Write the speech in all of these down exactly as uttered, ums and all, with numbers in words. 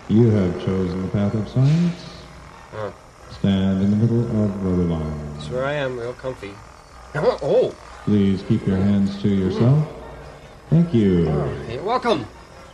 You have chosen the path of science. Huh. Stand in the middle of the line. That's where I am, real comfy. Oh! Please keep your hands to yourself. Thank you. Oh, you're welcome.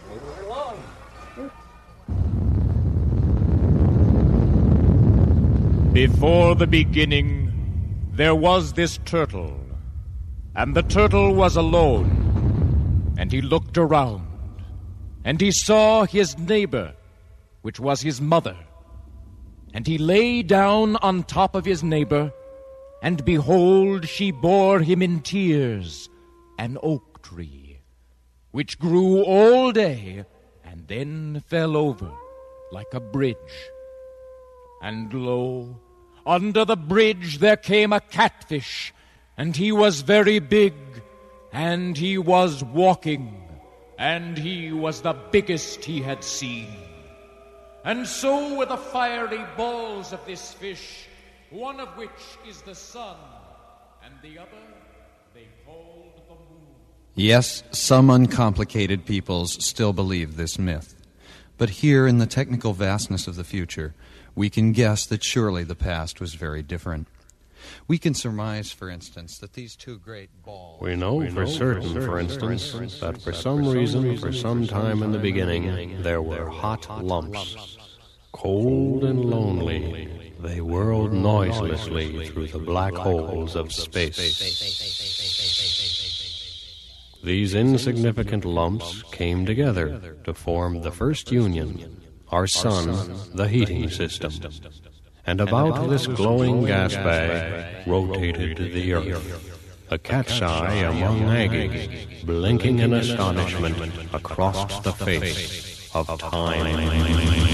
Before the beginning, there was this turtle, and the turtle was alone, and he looked around, and he saw his neighbor, which was his mother, and he lay down on top of his neighbor, and behold, she bore him in tears an oak tree, which grew all day, and then fell over like a bridge. And lo, under the bridge there came a catfish, and he was very big, and he was walking, and he was the biggest he had seen. And so were the fiery balls of this fish, one of which is the sun, and the other they called the moon. Yes, some uncomplicated peoples still believe this myth. But here in the technical vastness of the future, we can guess that surely the past was very different. We can surmise, for instance, that these two great balls... We know, we know for certain, for, for instance, for instance, that for some reason, for some time in the beginning, there were hot lumps. Cold and lonely, they whirled noiselessly through the black holes of space. These insignificant lumps came together to form the first union, our sun, the heating system. And about this glowing gas bag rotated the earth, a cat's eye among aggies, blinking in astonishment across the face of time.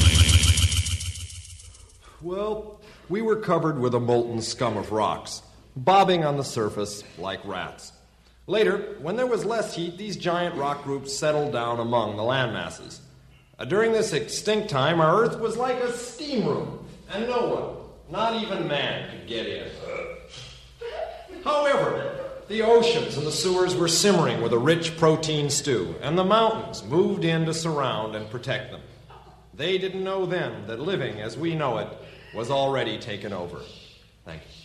Well, we were covered with a molten scum of rocks, bobbing on the surface like rats. Later, when there was less heat, these giant rock groups settled down among the landmasses. Uh, during this extinct time, our Earth was like a steam room, and no one, not even man, could get in. However, the oceans and the sewers were simmering with a rich protein stew, and the mountains moved in to surround and protect them. They didn't know then that living as we know it was already taken over. Thank you.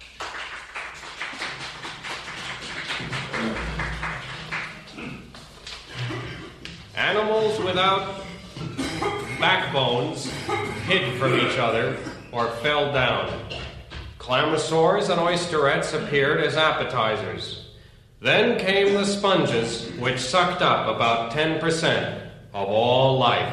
Animals without backbones hid from each other or fell down. Clamosaurs and oysterettes appeared as appetizers. Then came the sponges, which sucked up about ten percent of all life.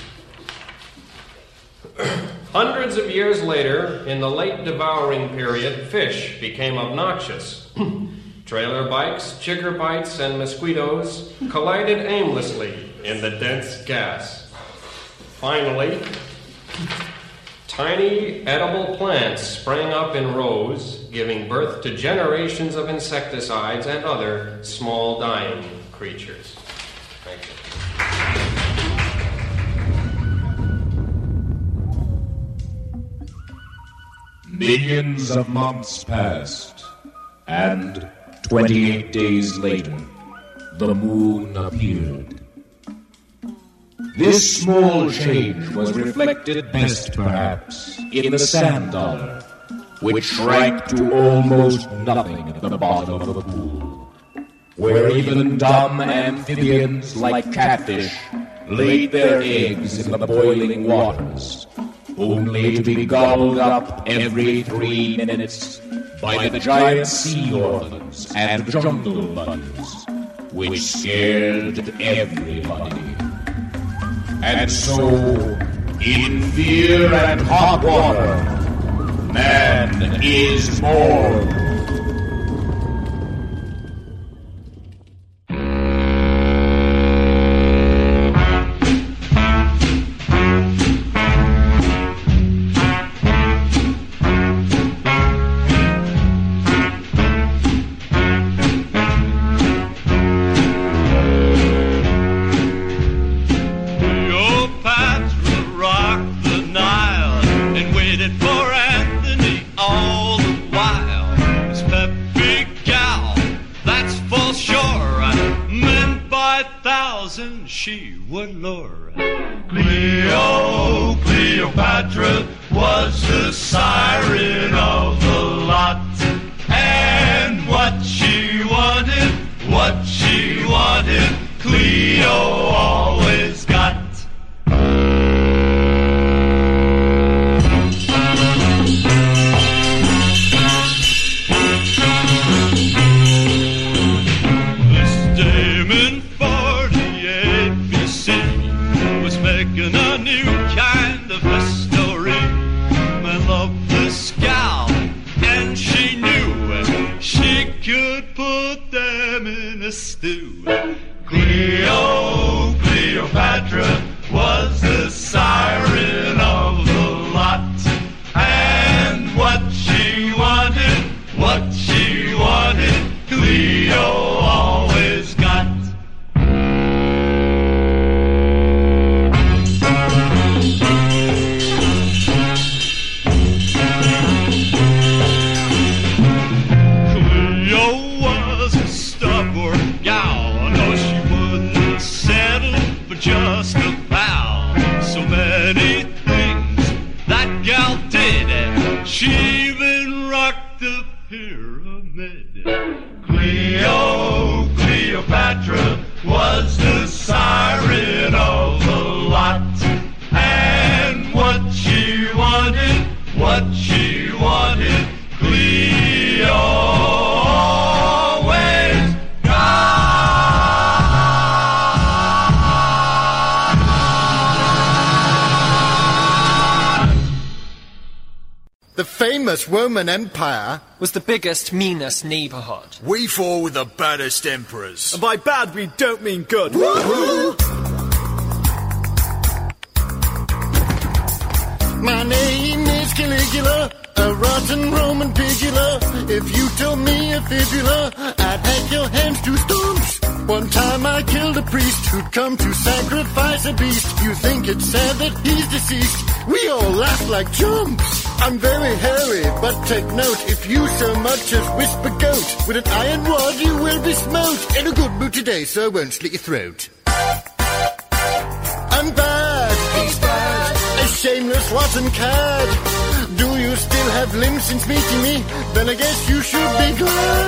Hundreds of years later, in the late devouring period, fish became obnoxious. Trailer bikes, chigger bites, and mosquitoes collided aimlessly in the dense gas. Finally, tiny edible plants sprang up in rows, giving birth to generations of insecticides and other small dying creatures. Thank you. Millions of months passed, and twenty-eight days later, the moon appeared. This small change was reflected best, perhaps, in the sand dollar, which shrank to almost nothing at the bottom of the pool, where even dumb amphibians like catfish laid their eggs in the boiling waters, only to be gobbled up every three minutes by the giant sea orphans and jungle bunnies, which scared everybody. And so, in fear and hot water, man is born. She would lure. Clear Cleopatra was the siren of the lot. And what she wanted, what she wanted, Cleo always got. This dame in forty-eight B C was making a new kind of history. Man loved this gal, and she knew she could put them in a stew. Cleo, Cleopatra was the siren of the lot. And what she wanted, what she wanted, Cleo always got. Cleo was a stubborn gal. No, she wouldn't settle for just a pal. So many things that gal did. She even rocked the pyramid. Cleo, Cleopatra was the siren of the lot. And what she wanted, what she wanted, Cleo always The famous Roman Empire was the biggest, meanest neighborhood. We fought with the baddest emperors. And by bad, we don't mean good. My name is Caligula, a rotten Roman pigula. If you told me a fibula, I'd hack your hands to stumps. One time I killed a priest who'd come to sacrifice a beast. You think it's sad that he's deceased? We all laugh like chumps. I'm very hairy, but take note, if you so much as whisper goat, with an iron rod you will be smote. In a good mood today, so I won't slit your throat. I'm bad, he's bad, a shameless rotten cad. Do you still have limbs since meeting me? Then I guess you should be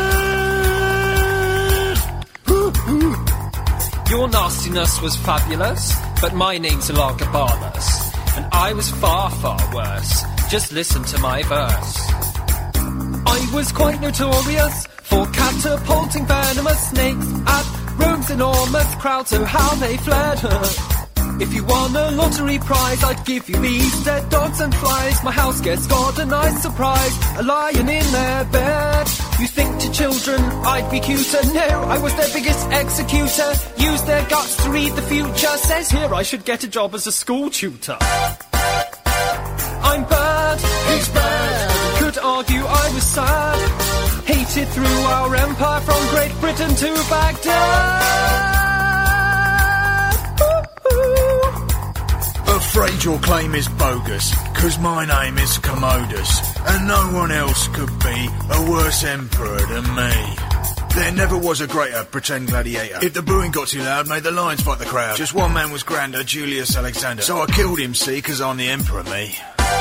glad. Ooh, ooh. Your nastiness was fabulous, but my name's Elagabalus, and I was far, far worse. Just listen to my verse. I was quite notorious for catapulting venomous snakes at Rome's enormous crowd, so how they fled. If you won a lottery prize, I'd give you these dead dogs and flies. My house guests got a nice surprise, a lion in their bed. You think to children I'd be cuter? No, I was their biggest executor. Used their guts to read the future. Says here I should get a job as a school tutor. I'm bad, he's bad. Could argue I was sad. Hated through our empire from Great Britain to Baghdad. Afraid your claim is bogus, cause my name is Commodus, and no one else could be a worse emperor than me. There never was a greater pretend gladiator. If the booing got too loud, made the lions fight the crowd. Just one man was grander, Julius Alexander. So I killed him, see, cause I'm the emperor, me.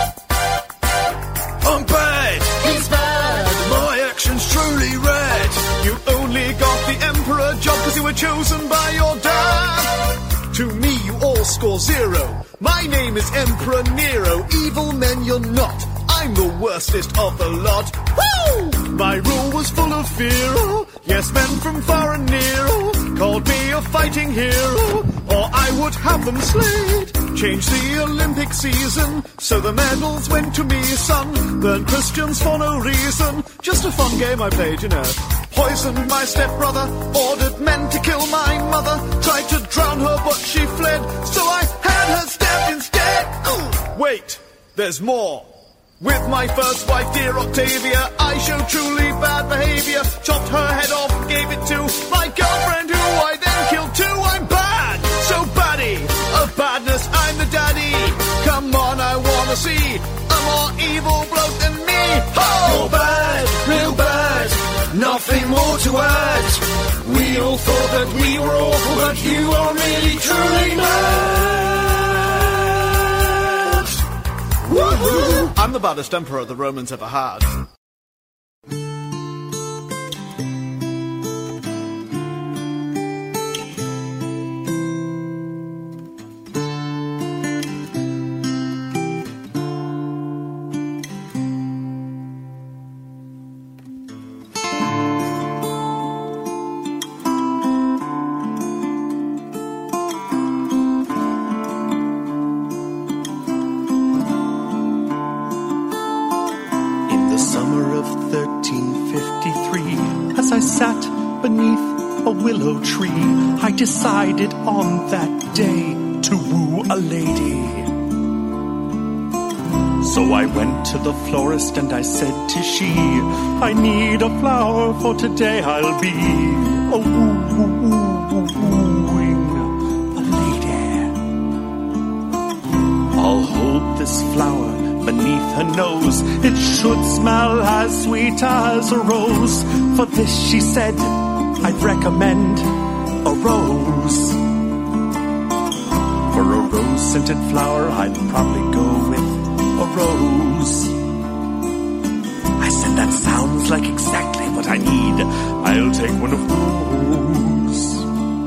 I'm bad! He's bad! My action's truly red! You only got the emperor job cause you were chosen by your dad! To me you all score zero. My name is Emperor Nero. Evil men you're not. I'm the worstest of the lot. Woo! My rule was full of fear. Yes, men from far and near called me a fighting hero, or I would have them slayed. Changed the Olympic season, so the medals went to me, son. Burned Christians for no reason. Just a fun game I played, you know. Poisoned my stepbrother, ordered men to kill my mother. Tried to drown her, but she fled, so I had her stabbed instead. Ooh. Wait, there's more. With my first wife, dear Octavia, I showed truly bad behavior. Chopped her head off and gave it to my girlfriend, who I then killed too. I'm bad, so baddie. Of badness, I'm the daddy. Come on, I wanna see a more evil bloke than me. Oh, you're bad, real bad. Nothing more to add. We all thought that we were awful, but you are really truly mad. I'm the baddest emperor the Romans ever had. Willow tree, I decided on that day to woo a lady. So I went to the florist and I said to she, I need a flower for today I'll be a woo woo woo wooing a lady. I'll hold this flower beneath her nose, it should smell as sweet as a rose. For this she said, I'd recommend a rose. For a rose-scented flower, I'd probably go with a rose. I said, that sounds like exactly what I need. I'll take one of those.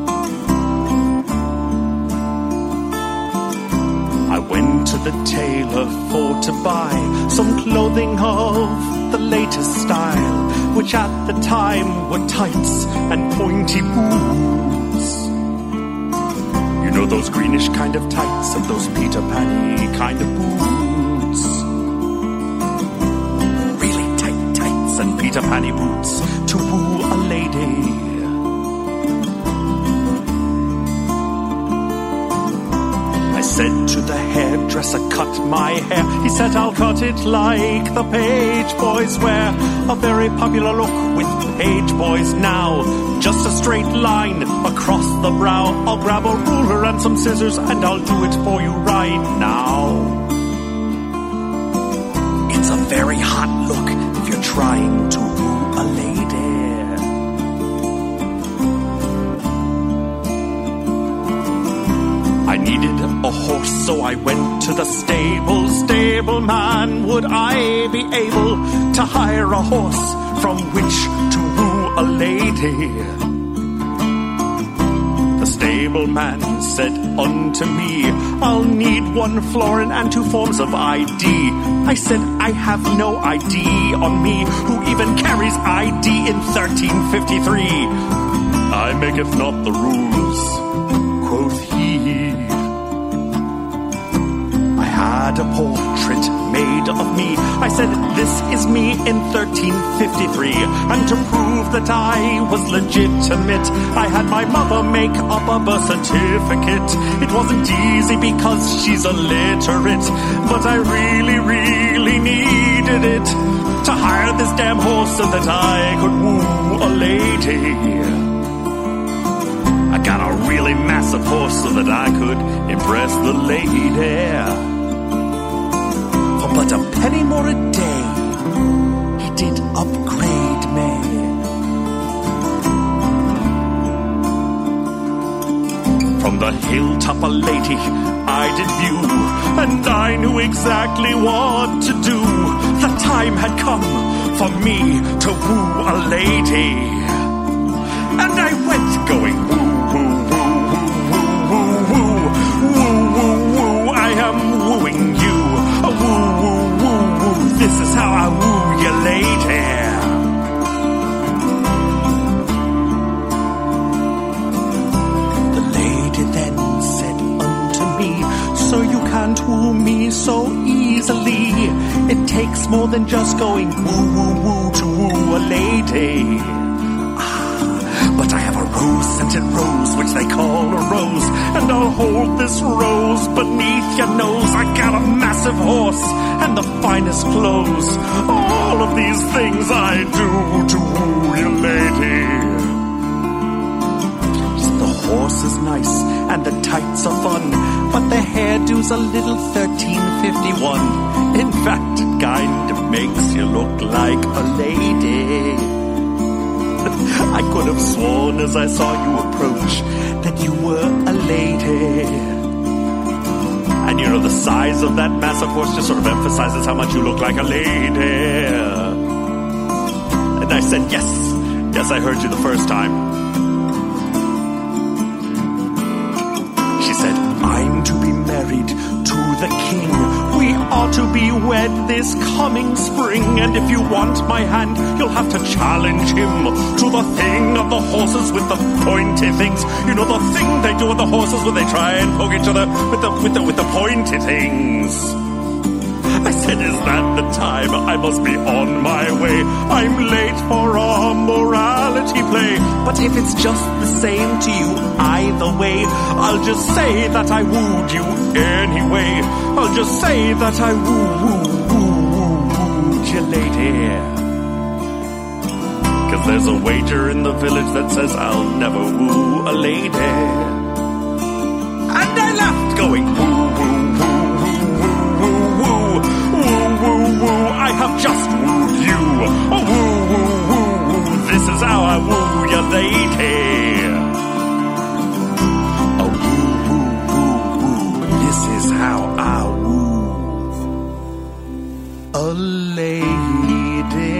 I went to the tailor for to buy some clothing of the latest style, which at the time were tights and pointy boots. You know those greenish kind of tights and those Peter Panny kind of boots. Really tight tights and Peter Panny boots to woo a lady. I said to the hairdresser, cut my hair. He said, I'll cut it like the page boys wear. A very popular look with page boys now. Just a straight line across the brow. I'll grab a ruler and some scissors and I'll do it for you right now. It's a very hot look if you're trying to woo a lady. I needed a horse, so I went to the stable. Stableman, would I be able to hire a horse from which to woo a lady? The stableman said unto me, I'll need one florin and two forms of I D. I said, I have no I D on me. Who even carries I D in thirteen fifty-three? I maketh not the rules, quoth he. Had a portrait made of me. I said, this is me in thirteen fifty-three. And to prove that I was legitimate, I had my mother make up a birth certificate. It wasn't easy because she's illiterate, but I really, really needed it to hire this damn horse so that I could woo a lady. I got a really massive horse so that I could impress the lady. But a penny more a day, he did upgrade me. From the hilltop a lady I did view, and I knew exactly what to do. The time had come for me to woo a lady. And I went going woo, woo, woo, woo, woo, woo, woo, woo, woo, I am wooing you. A woo, woo, woo, woo, this is how I woo you, lady. The lady then said unto me, sir, you can't woo me so easily. It takes more than just going woo, woo, woo to woo a lady. But I have a rose-scented rose, which they call a rose, and I'll hold this rose beneath your nose. I got a massive horse and the finest clothes. All of these things I do to woo your lady. The horse is nice and the tights are fun, but the hairdo's a little thirteen fifty-one. In fact, it kind of makes you look like a lady. I could have sworn as I saw you approach that you were a lady. And your know, the size of that massive horse just sort of emphasizes how much you look like a lady. And I said, yes, yes, I heard you the first time. She said, I'm to be married to the king. We ought to be wed this coming spring. And if you want my hand, you'll have to challenge him to the thing of the horses with the pointy things. You know, the thing they do with the horses when they try and poke each other with the, with the, with the pointy things. I said, is that the time? I must be on my way. I'm late for a morality play. But if it's just the same to you either way, I'll just say that I wooed you anyway. I'll just say that I woo, woo, woo, woo, wooed you, lady. Cause there's a wager in the village that says I'll never woo a lady. And I laughed, going, woo, woo, woo, woo, woo, woo, woo, woo, I have just wooed you. Oh, woo, woo, woo, woo, this is how I woo you, lady. Oh, woo, woo, woo, woo, this is how I woo a lady.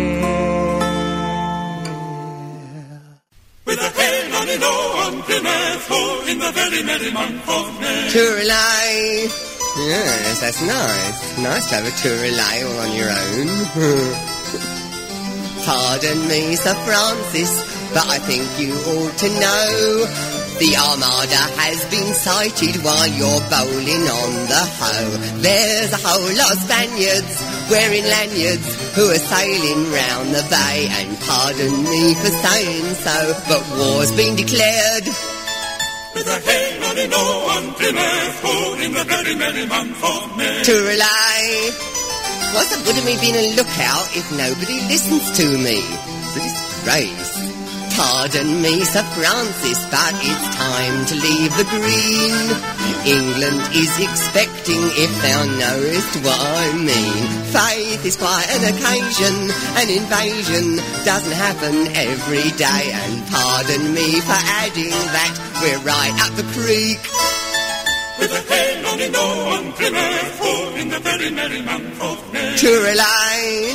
With a hen on an oar on Plymouth Hole in the very merry month of May. Tourelay. Yes, that's nice. Nice to have a tourelay all on your own. Pardon me, Sir Francis, but I think you ought to know the Armada has been sighted while you're bowling on the Hoe. There's a whole lot of Spaniards wearing lanyards who are sailing round the bay, and pardon me for saying so, but war's been declared. With a hen on an oar on Plymouth Hole in the very merry month of May. Tourelay, what's the good of me being a lookout if nobody listens to me? It's a disgrace. Pardon me, Sir Francis, but it's time to leave the green. England is expecting, if thou knowest what I mean. Faith is quite an occasion, an invasion doesn't happen every day. And pardon me for adding that we're right up the creek. With a hen on an oar on Plymouth Hole in the very merry month of May. Tourelay,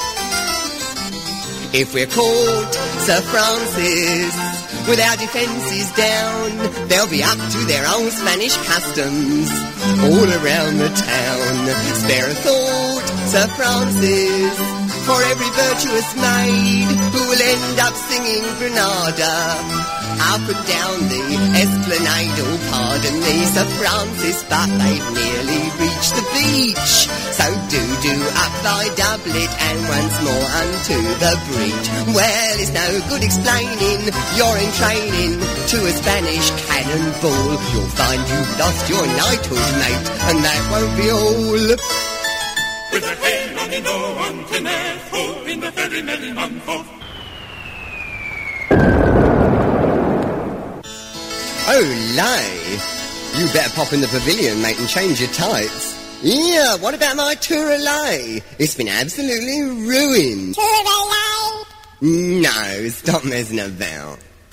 if we're caught, Sir Francis, with our defences down, they'll be up to their own Spanish customs all around the town. Spare a thought, Sir Francis, for every virtuous maid who will end up singing Granada up and down the esplanade. Oh, pardon me, Sir Francis, but they've nearly reached the beach. So do-do up thy doublet and once more unto the breach. Well, it's no good explaining you're in training to a Spanish cannonball. You'll find you've lost your knighthood, mate, and that won't be all. With a hen on an oar on Plymouth Hole in the very merry month of May. Oh, lay. You better pop in the pavilion, mate, and change your tights. Yeah, what about my tourelay? It's been absolutely ruined. Tourelay? No, stop messing about.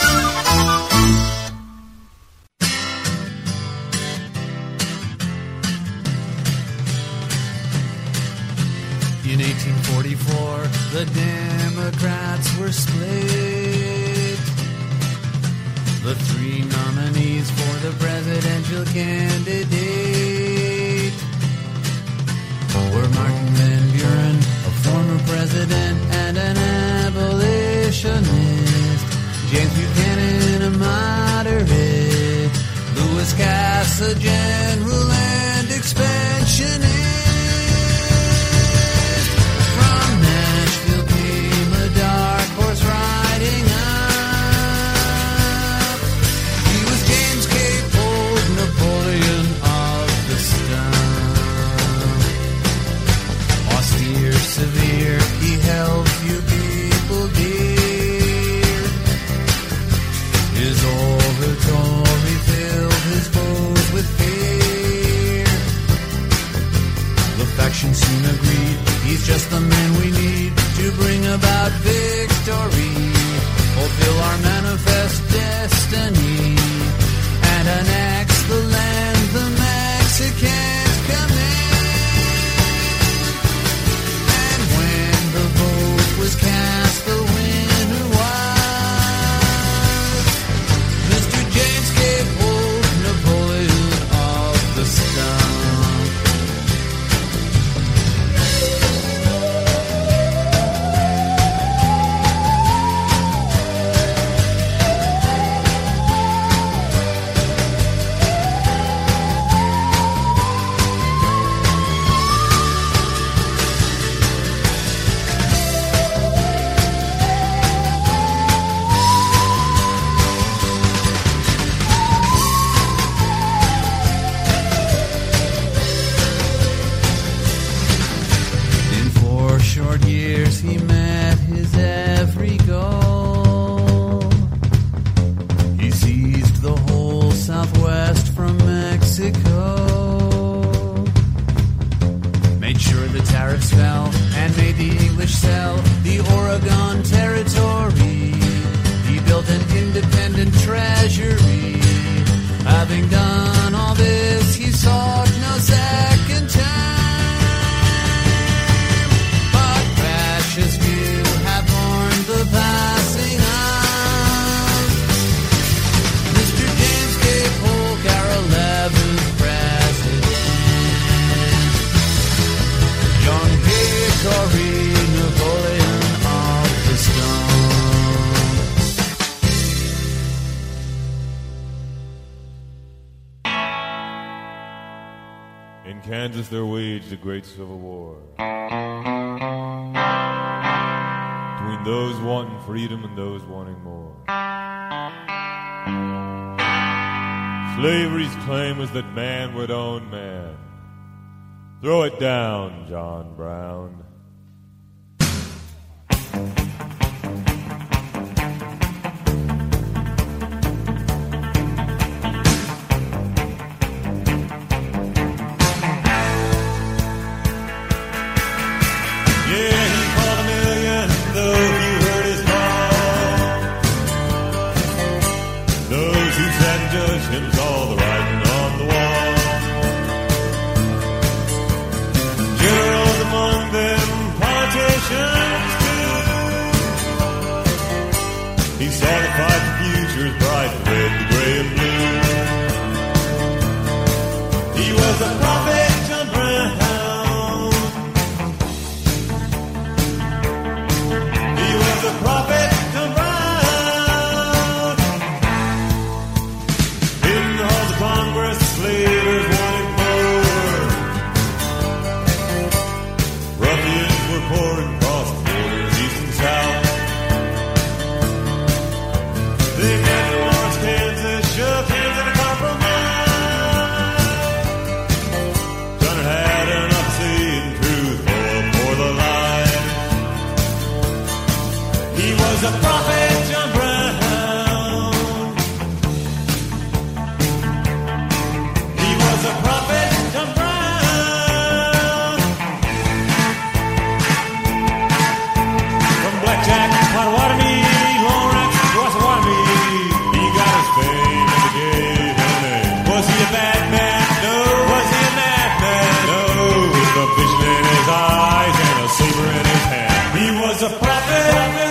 In eighteen forty-four, the Democrats were split. The three nominees for the presidential candidate were Martin Van Buren, a former president and an abolitionist, James Buchanan, a moderate, Louis Cass, a general and expansionist. From Nashville came a dark horse riding up. He was James K. Polk, Napoleon of the stump. Austere, severe, he held few people dear. His oratory filled his foes with fear. The factions soon agreed, he's just the man we need to bring about victory, fulfill our manifest destiny, and annex the land the Mexicans years he met his every goal. He seized the whole Southwest from Mexico, made sure the tariffs fell, and made the English sell the Oregon Territory. He built an independent treasury. Having done all this, he sought no second time. But precious few have mourned the passing of Mister James K. Polk, our eleventh president. Young Hickory, Napoleon of the Stone. In Kansas there waged a great civil war between those wanting freedom and those wanting more. Slavery's claim was that man would own man. Throw it down, John Brown. Him's all the writing on the wall. Generals among them, politicians too. He saw the five futures bright, the red, the gray, and blue. He was a prophet, John Brown. He was a prophet, John Brown. Congress, slavers wanted more. Ruffians were pouring across the borders, east and south. They met in Lawrence, Kansas, shook hands in a compromise. John had enough seeing truth for the lie. He was a prophet, John Brown. A prophet, John Brown. From Blackjack, Potawatomi, Lawrence, Wassawatomi, he got his fame and gave him a name. Was he a bad man? No. Was he a madman? No. With a vision in his eyes and a saber in his hand, he was a prophet.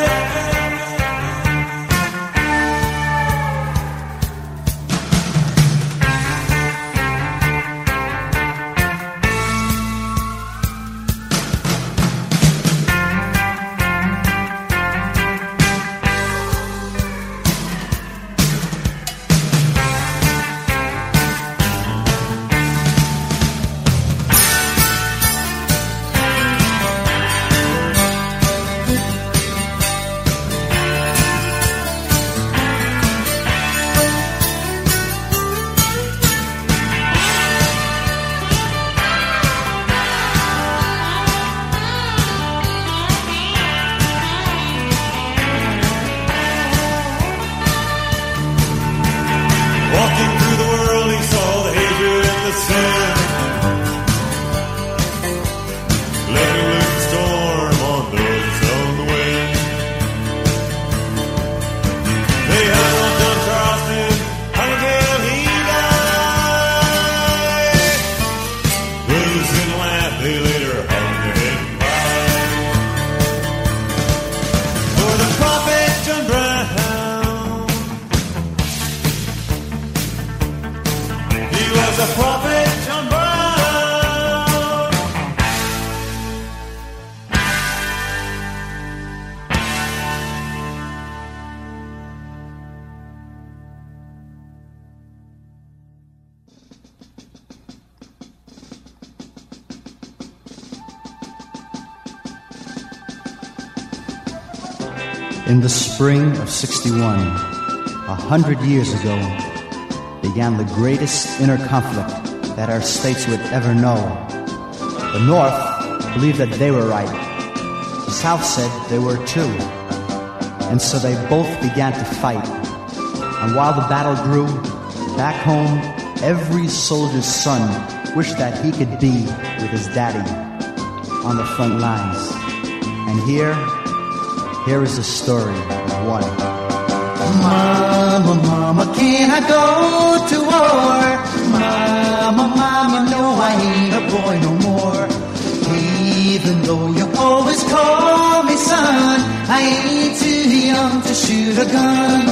In the spring of sixty-one, a hundred years ago, began the greatest inner conflict that our states would ever know. The North believed that they were right, The South said they were too. And so they both began to fight. And while the battle grew, back home, every soldier's son wished that he could be with his daddy on the front lines. And here, here is the story of one. Mama, mama, can I go to war? Mama, mama, no, I ain't a boy no more. Even though you always call me son, I ain't too young to shoot a gun.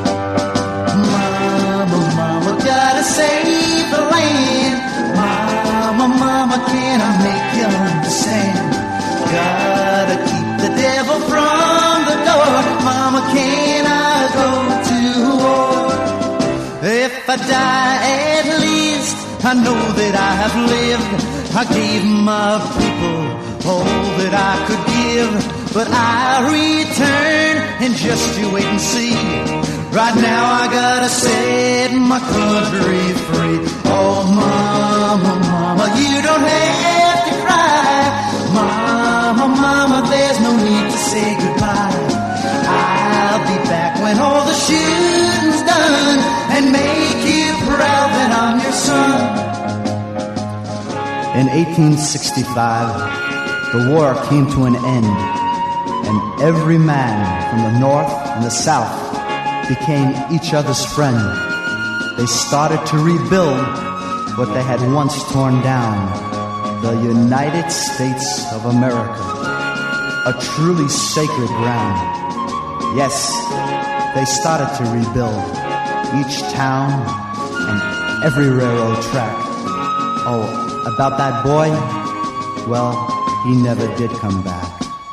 Mama, mama, gotta save the land. Mama, mama, can I make you understand? Gotta keep the devil from the door. Mama, can I go to war? If I die, at least I know that I have lived. I gave my people all that I could give, but I return and just you wait and see. Right now I gotta set my country free. Oh mama, mama, you don't have to cry. Mama, mama, there's no need to say goodbye. I'll be back when all the shooting's done and make you proud that I'm your son. In eighteen sixty-five, the war came to an end, and every man from the north and the south became each other's friend. They started to rebuild what they had once torn down, the United States of America, a truly sacred ground. Yes, they started to rebuild each town and every railroad track. Oh, about that boy, well, he never did come back.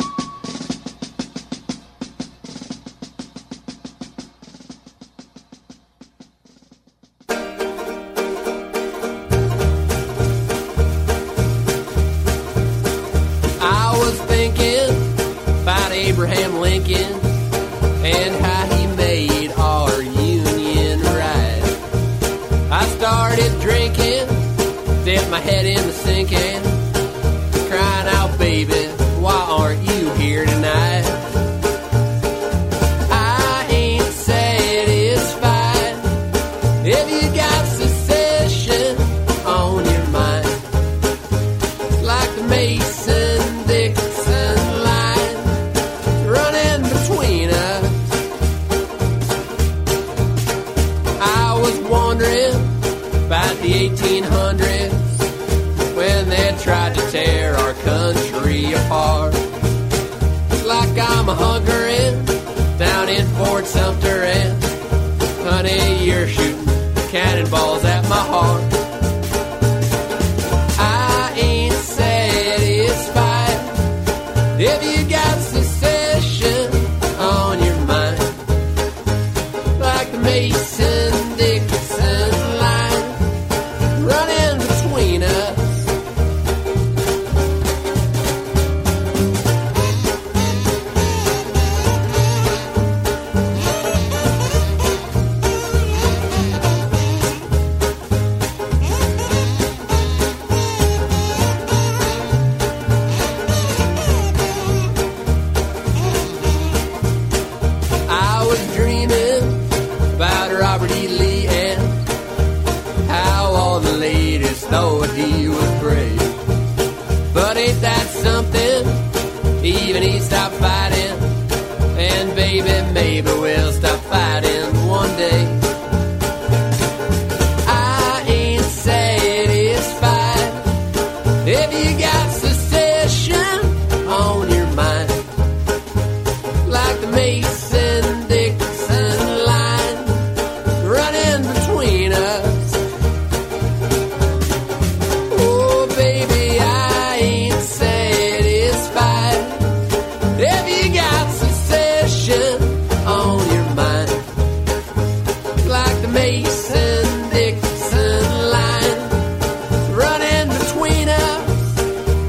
I was thinking about Abraham Lincoln and how he made our union right. I started drinking, dipped my head in the sink and crying out, baby, why aren't you here tonight? I ain't satisfied if you got secession on your mind. It's like the Mason-Dixon line running between us. I was wondering about the eighteen hundreds when they tried to tear our country apart. Like I'm a hunkering down in Fort Sumter and honey, you're shooting cannonballs at my heart. I ain't satisfied if you got secession on your mind. Like the Mason-Dixon line running between us. I was dreaming about Robert E. Lee and how all the ladies thought he was great. But ain't that something? Even he stopped fighting, and baby, maybe we'll stop fighting one day. I ain't satisfied if you got secession on your mind. Like the Mason-Dixon line running between us. Oh, baby, I ain't satisfied if you got secession on your mind. Like the Mason-Dixon line running between us.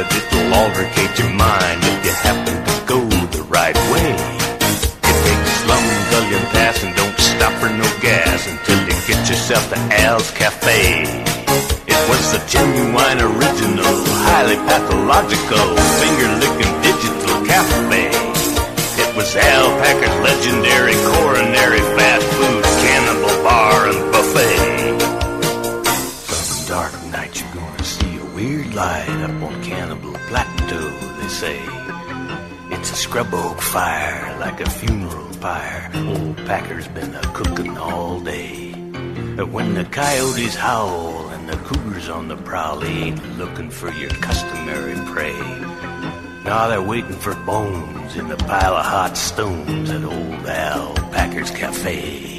but it'll altercate your mind if you happen to go the right way. You take Slumgullion Pass and don't stop for no gas until you get yourself to Al's Cafe. It was the genuine, original, highly pathological, finger-licking digital cafe. It was Al Packer's legendary coronary fast food cannibal bar and buffet. Some dark night you're gonna see a weird light up on Cannibal Plateau, they say. It's a scrub oak fire like a funeral pyre. Old Packer's been a cooking all day. But when the coyotes howl and the cougars on the prowl, they ain't looking for your customary prey. Now they're waiting for bones in a pile of hot stones at old Al Packer's Cafe.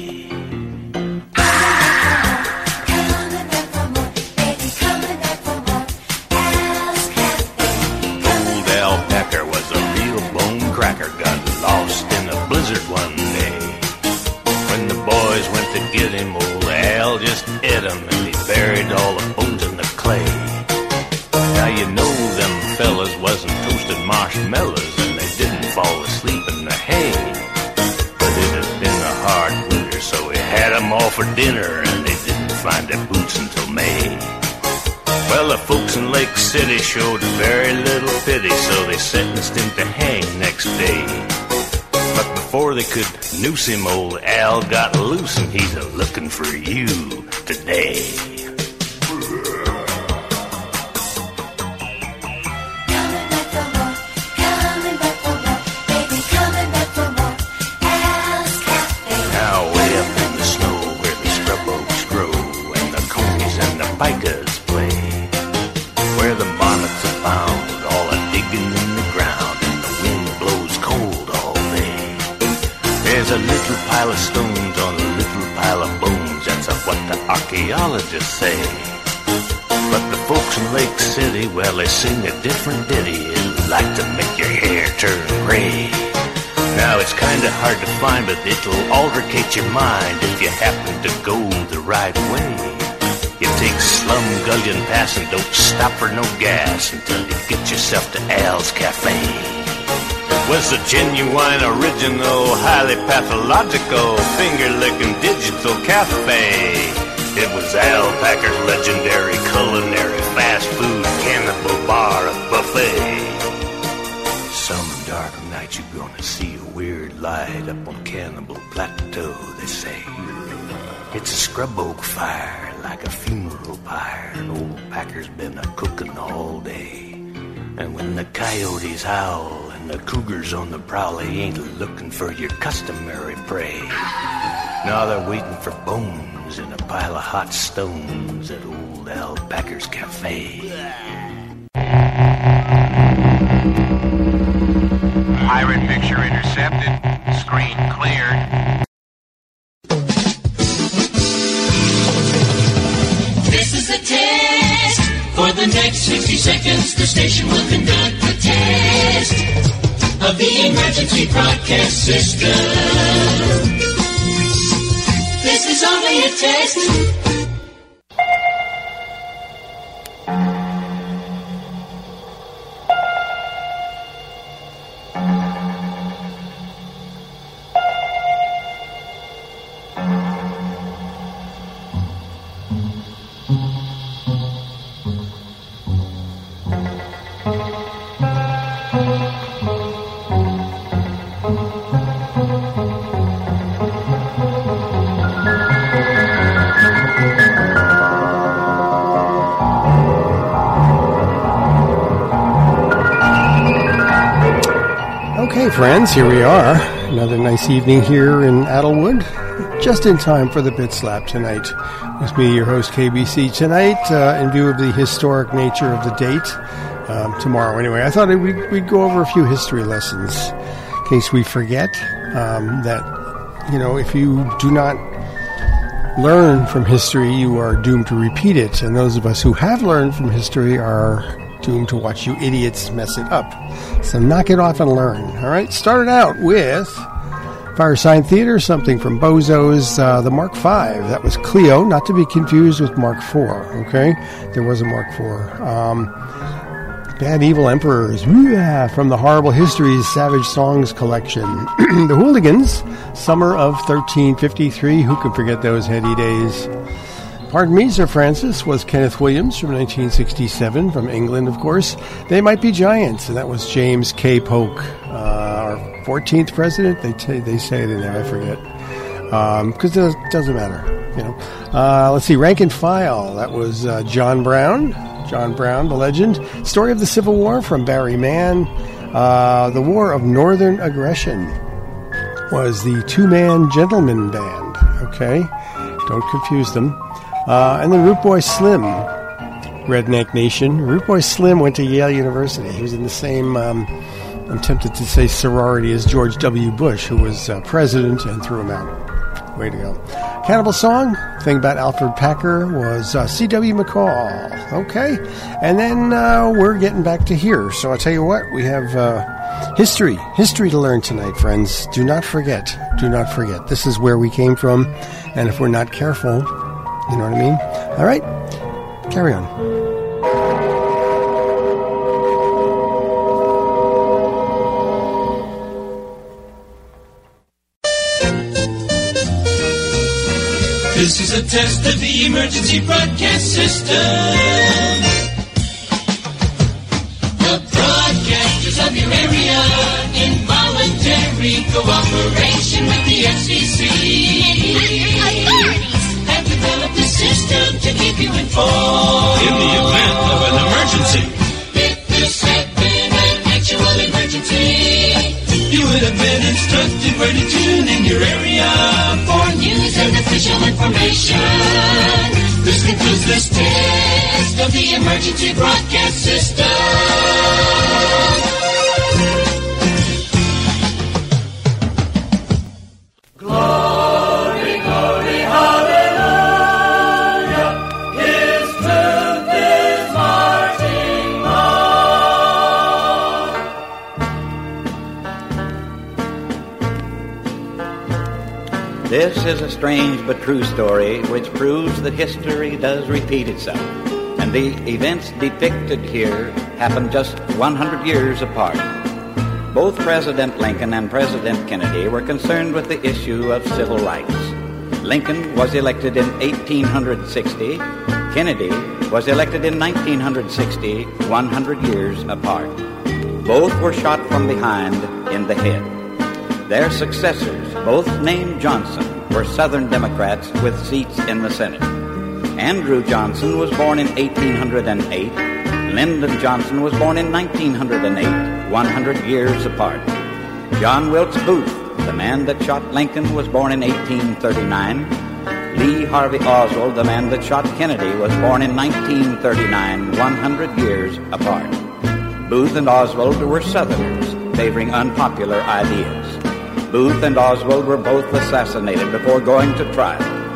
Old Al Packer was a real bone cracker, got lost in a blizzard one day. When the boys went to get him, old Al just ate him, and he buried all the bones in the clay. Now you know them fellas wasn't toasted marshmallows, and they didn't fall asleep in the hay. But it had been a hard winter, so he had them all for dinner, and they didn't find their boots until May. Well, the folks in Lake City showed very little pity, so they sentenced him to hang next day. But before they could noose him, old Al got loose, and he's a looking for you today. Now way up in the snow where the scrub oaks grow, and the conies and the pikas play, where the bonnets are found, all a digging in the ground, and the wind blows cold all day. There's a little pile of stones on a little pile of bones, that's what the archaeologists say. But the folks in Lake City, well, they sing a different ditty. It'll like to make your hair turn gray. Now it's kinda hard to find, but it'll altercate your mind if you happen to go the right way. You take Slumgullion Pass and don't stop for no gas until you get yourself to Al's Cafe. It was a genuine, original, highly pathological, finger-licking digital cafe. It was Al Packer's legendary culinary fast food cannibal bar and buffet. Some dark night you're gonna see a weird light up on Cannibal Plateau, they say. It's a scrub oak fire like a funeral pyre, and old Packer's been a cooking all day. And when the coyotes howl and the cougars on the prowl, they ain't looking for your customary prey. Now they're waiting for bones in a pile of hot stones at old Al Packer's Cafe. Pirate picture intercepted. Screen cleared. This is a test. For the next sixty seconds, the station will conduct a test of the emergency broadcast system. This is only a test. Friends, here we are. Another nice evening here in Adelwood. Just in time for the Bit Slap tonight. With me, your host, K B C. Tonight, uh, in view of the historic nature of the date, um, tomorrow anyway, I thought we'd, we'd go over a few history lessons in case we forget um, that, you know, if you do not learn from history, you are doomed to repeat it. And those of us who have learned from history are doomed to watch you idiots mess it up. So knock it off and learn. All right, started out with Firesign Theater, something from Bozo's, uh, the Mark five. That was Clio, not to be confused with Mark four, okay? There was a Mark four. Um, Bad Evil Emperors, yeah, from the Horrible Histories Savage Songs collection. The Hooligans, summer of thirteen fifty-three. Who can forget those heady days? Pardon Me, Sir Francis was Kenneth Williams from nineteen sixty-seven, from England, of course. They Might Be Giants, and that was James K. Polk, uh, our fourteenth president. They t- they say it in there, I forget, because um, it doesn't matter, you know. Uh, let's see, Rank and File. That was uh, John Brown. John Brown, the legend. Story of the Civil War from Barry Mann. Uh, the War of Northern Aggression was the Two-Man Gentleman Band. Okay, don't confuse them. Uh, and then Root Boy Slim, Redneck Nation. Root Boy Slim went to Yale University. He was in the same, um, I'm tempted to say sorority, as George W. Bush, who was uh, president and threw him out. Way to go. Cannibal Song, thing about Alfred Packer, was uh, C W. McCall. Okay. And then uh, we're getting back to here. So I'll tell you what, we have uh, history. History to learn tonight, friends. Do not forget. Do not forget. This is where we came from. And if we're not careful, you know what I mean? All right. Carry on. This is a test of the emergency broadcast system. The broadcasters of your area in voluntary cooperation with the F C C have developed a system to keep you informed In the event of an emergency. If this had been an actual emergency, you would have been instructed where to tune in your area for news and official information. This concludes this test of the emergency broadcast system. Glory, glory, hallelujah. His truth is marching on. This is a strange but true story which proves that history does repeat itself, and the events depicted here happened just one hundred years apart. Both President Lincoln and President Kennedy were concerned with the issue of civil rights. Lincoln was elected in eighteen sixty, Kennedy was elected in nineteen sixty, one hundred years apart. Both were shot from behind in the head. Their successors, both named Johnson, were Southern Democrats with seats in the Senate. Andrew Johnson was born in eighteen oh eight. Lyndon Johnson was born in nineteen oh eight, one hundred years apart. John Wilkes Booth, the man that shot Lincoln, was born in eighteen thirty-nine. Lee Harvey Oswald, the man that shot Kennedy, was born in nineteen thirty-nine, one hundred years apart. Booth and Oswald were Southerners, favoring unpopular ideas. Booth and Oswald were both assassinated before going to trial.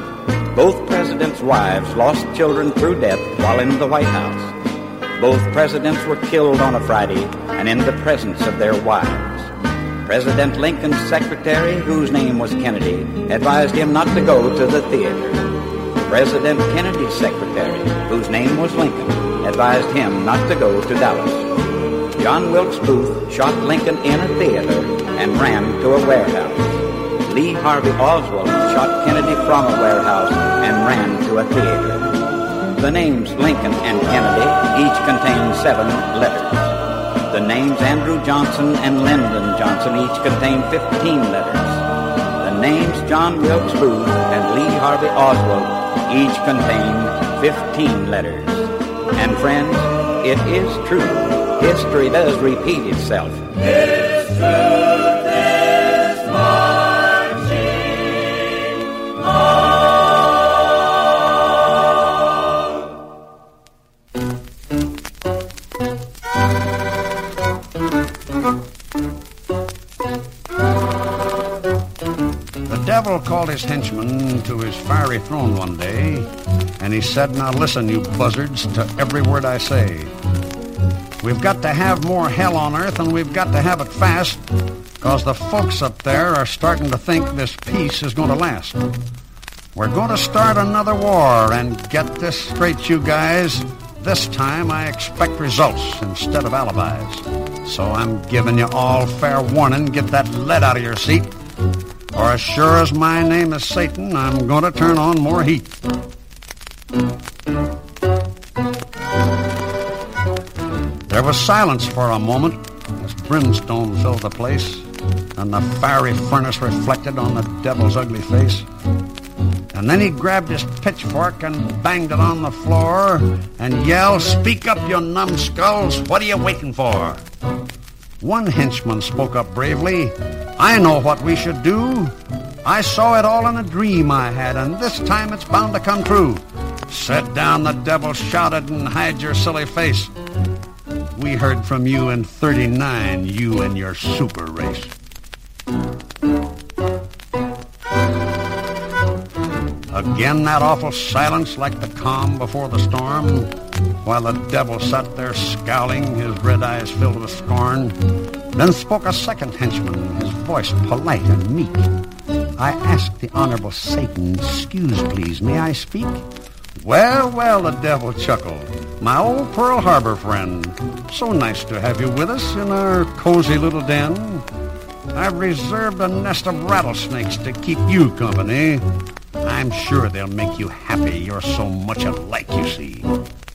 Both presidents' wives lost children through death while in the White House. Both presidents were killed on a Friday and in the presence of their wives. President Lincoln's secretary, whose name was Kennedy, advised him not to go to the theater. President Kennedy's secretary, whose name was Lincoln, advised him not to go to Dallas. John Wilkes Booth shot Lincoln in a theater and ran to a warehouse. Lee Harvey Oswald shot Kennedy from a warehouse and ran to a theater. The names Lincoln and Kennedy each contain seven letters. The names Andrew Johnson and Lyndon Johnson each contain fifteen letters. The names John Wilkes Booth and Lee Harvey Oswald each contain fifteen letters. And friends, it is true. History does repeat itself. His truth is marching on. The devil called his henchmen to his fiery throne one day, and he said, "Now listen, you buzzards, to every word I say. We've got to have more hell on earth, and we've got to have it fast, because the folks up there are starting to think this peace is going to last. We're going to start another war, and get this straight, you guys, this time I expect results instead of alibis. So I'm giving you all fair warning, get that lead out of your seat. Or as sure as my name is Satan, I'm going to turn on more heat. There was silence for a moment as brimstone filled the place, and the fiery furnace reflected on the devil's ugly face. And then he grabbed his pitchfork and banged it on the floor and yelled, "Speak up, you numbskulls, what are you waiting for?" One henchman spoke up bravely, "I know what we should do. I saw it all in a dream I had, and this time it's bound to come true." "Sit down," the devil shouted, "and hide your silly face. We heard from you in thirty-nine, you and your super race." Again that awful silence like the calm before the storm, while the devil sat there scowling, his red eyes filled with scorn. Then spoke a second henchman, his voice polite and meek. "I asked the Honorable Satan, excuse please, may I speak?" "Well, well," the devil chuckled, "my old Pearl Harbor friend, so nice to have you with us in our cozy little den. I've reserved a nest of rattlesnakes to keep you company. I'm sure they'll make you happy, you're so much alike, you see."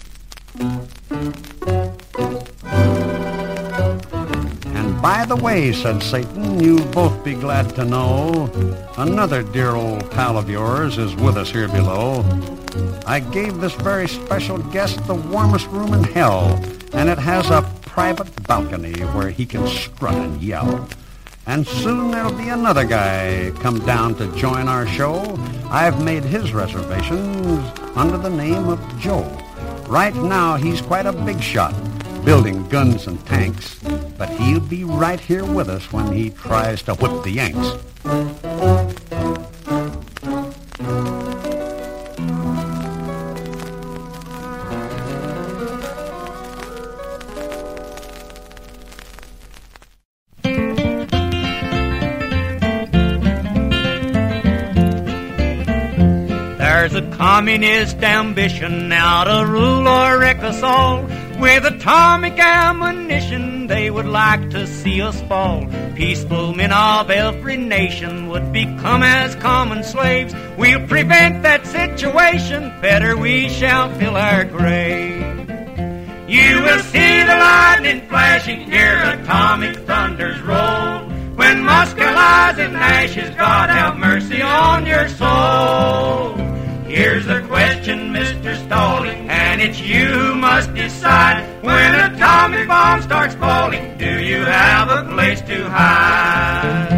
"And by the way," said Satan, "you'll both be glad to know another dear old pal of yours is with us here below. I gave this very special guest the warmest room in hell, and it has a private balcony where he can strut and yell. And soon there'll be another guy come down to join our show. I've made his reservations under the name of Joe. Right now he's quite a big shot, building guns and tanks, but he'll be right here with us when he tries to whip the Yanks." There's a communist ambition now to rule or wreck us all. With atomic ammunition, they would like to see us fall. Peaceful men of every nation would become as common slaves. We'll prevent that situation, better we shall fill our grave. You will see the lightning flashing, hear atomic thunders roll. When Moscow lies in ashes, God have mercy on your soul. Here's the question, Mister Stalling, and it's you who must decide. When an atomic bomb starts falling, do you have a place to hide?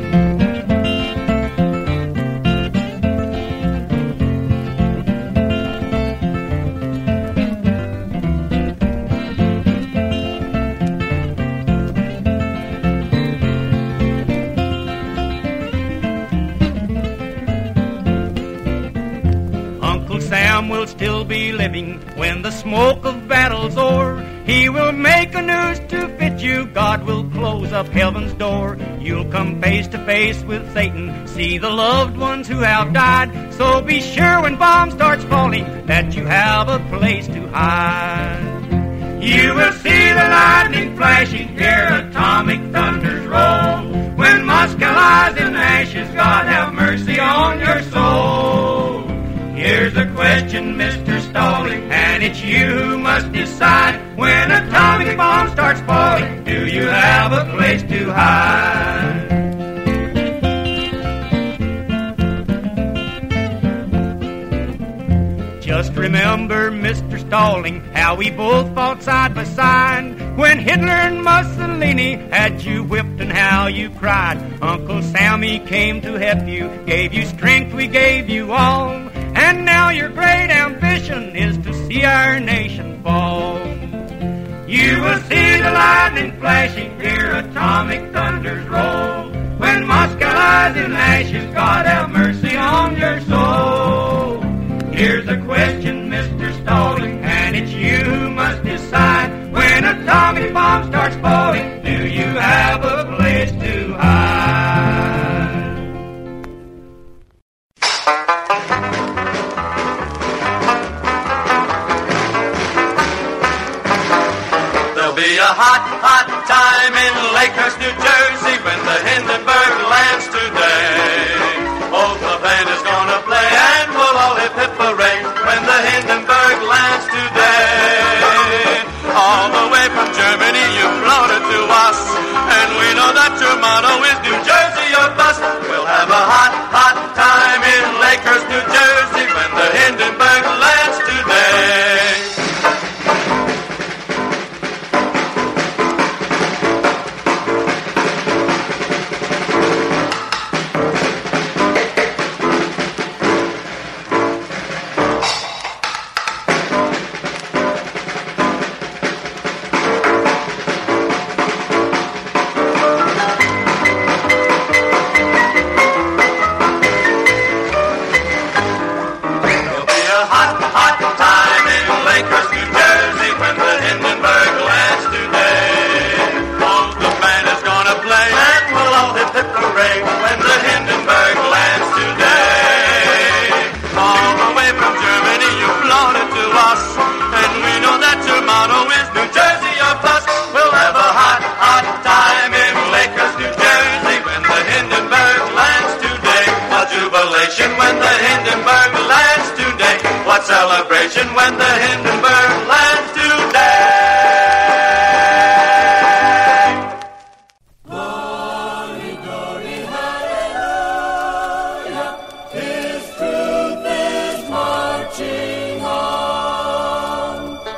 Sam will still be living when the smoke of battle's o'er. He will make a noose to fit you, God will close up heaven's door. You'll come face to face with Satan, see the loved ones who have died. So be sure when bomb starts falling that you have a place to hide. You will see the lightning flashing, hear atomic thunders roll. When Moscow lies in ashes, God have mercy on your soul. Here's the question, Mister Stalling, and it's you who must decide. When an atomic bomb starts falling, do you have a place to hide? Just remember, Mister Stalling, how we both fought side by side. When Hitler and Mussolini had you whipped and how you cried. Uncle Sammy came to help you, gave you strength, we gave you all. And now your great ambition is to see our nation fall. You will see the lightning flashing, hear atomic thunders roll. When Moscow lies in ashes, God have mercy on your soul. Here's the question, Mister Stalling, and it's you who must decide. When an atomic bomb starts falling, do you have a place to hide? hot, hot time in Lakehurst, New Jersey when the Hindenburg lands today. Oh, the band is gonna play and we'll all hip hip hooray when the Hindenburg lands today. All the way from Germany you floated to us, and we know that your motto is New Jersey or bust. We'll have a hot, hot time in Lakehurst, New Jersey when the Hindenburg lands today. When the Hindenburg lands today, what celebration when the Hindenburg lands today. Glory, glory, hallelujah, His truth is marching on.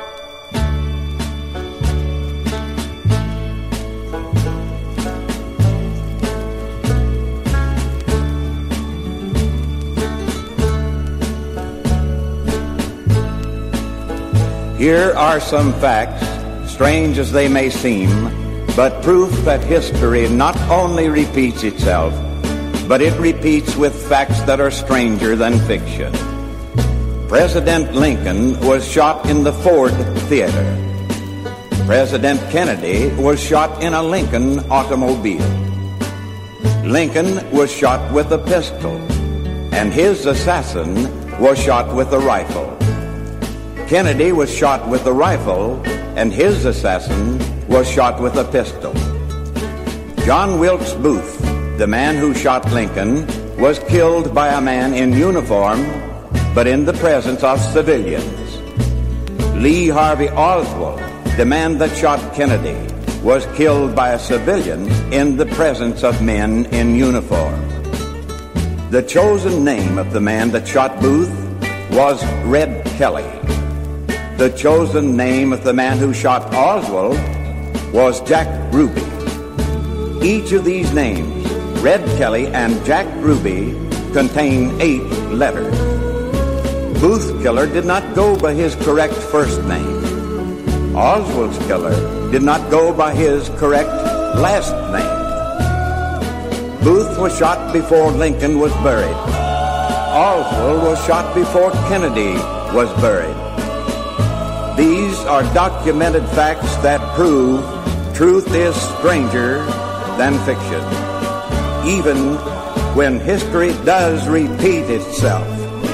Here are some facts, strange as they may seem, but proof that history not only repeats itself, but it repeats with facts that are stranger than fiction. President Lincoln was shot in the Ford Theater. President Kennedy was shot in a Lincoln automobile. Lincoln was shot with a pistol, and his assassin was shot with a rifle. Kennedy was shot with a rifle, and his assassin was shot with a pistol. John Wilkes Booth, the man who shot Lincoln, was killed by a man in uniform, but in the presence of civilians. Lee Harvey Oswald, the man that shot Kennedy, was killed by a civilian in the presence of men in uniform. The chosen name of the man that shot Booth was Red Kelly. The chosen name of the man who shot Oswald was Jack Ruby. Each of these names, Red Kelly and Jack Ruby, contain eight letters. Booth's killer did not go by his correct first name. Oswald's killer did not go by his correct last name. Booth was shot before Lincoln was buried. Oswald was shot before Kennedy was buried. These are documented facts that prove truth is stranger than fiction, even when history does repeat itself.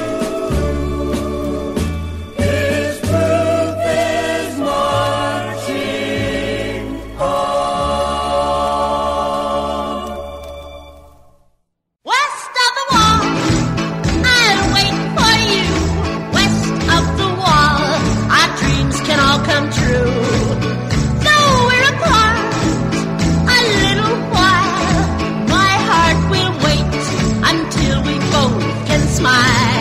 His truth is marching on. West of the wall, I'll wait for you. West of the wall, our dreams can all come true. Though we're apart a little while, my heart will wait until we both can smile.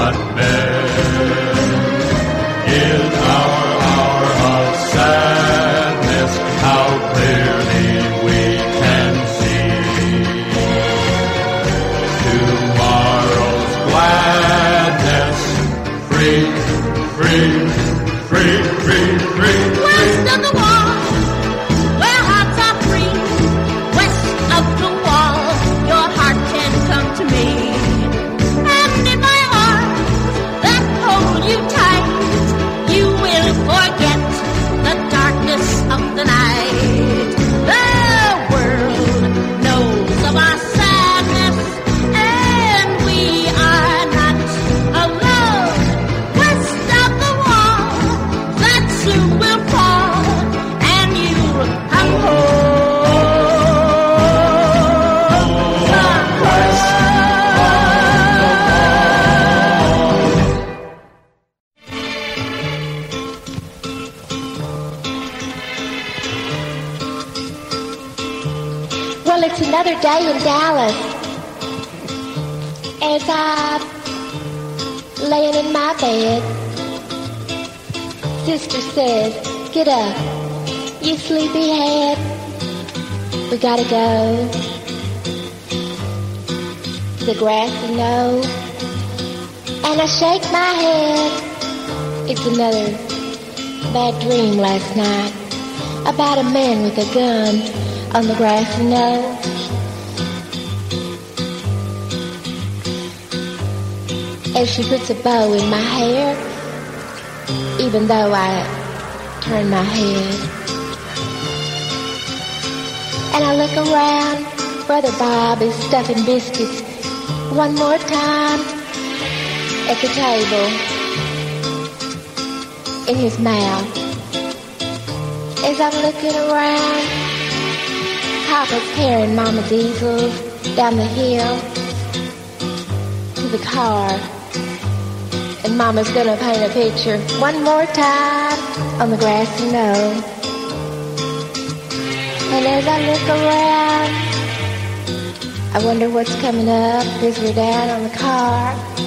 What meant in our hour of sadness, how clearly we can see tomorrow's gladness. Free, free, free, free, free. West of the wall, where hearts are free. West of the wall, your heart can come to me. And in my arms that hold you tight, you will forget the darkness of the night. The world knows of our sadness, and we are not alone. West of the wall that soon will fall, and you'll come Well, it's another day in Dallas. As I'm laying in my bed, Sister says, "Get up, you sleepyhead. We gotta go to the grassy knoll." And I shake my head. It's another bad dream last night about a man with a gun on the grassy knoll. As she puts a bow in my hair, even though I turn my head. And I look around, Brother Bob is stuffing biscuits one more time at the table in his mouth. As I'm looking around, Papa's carrying Mama's easels down the hill to the car. And Mama's gonna paint a picture one more time on the grassy knoll. And as I look around, I wonder what's coming up as we're down on the car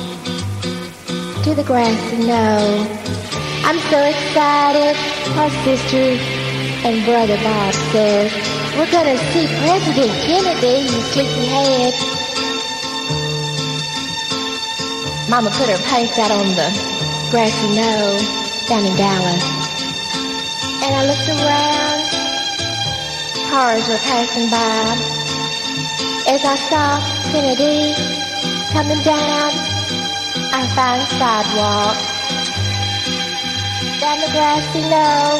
to the grassy knoll. I'm so excited, our sister and Brother Bob says, "We're gonna see President Kennedy, you sleepyhead." Mama put her paints out on the grassy knoll down in Dallas. And I looked around, cars were passing by. As I saw Kennedy coming down our fine sidewalk, down the grassy knoll.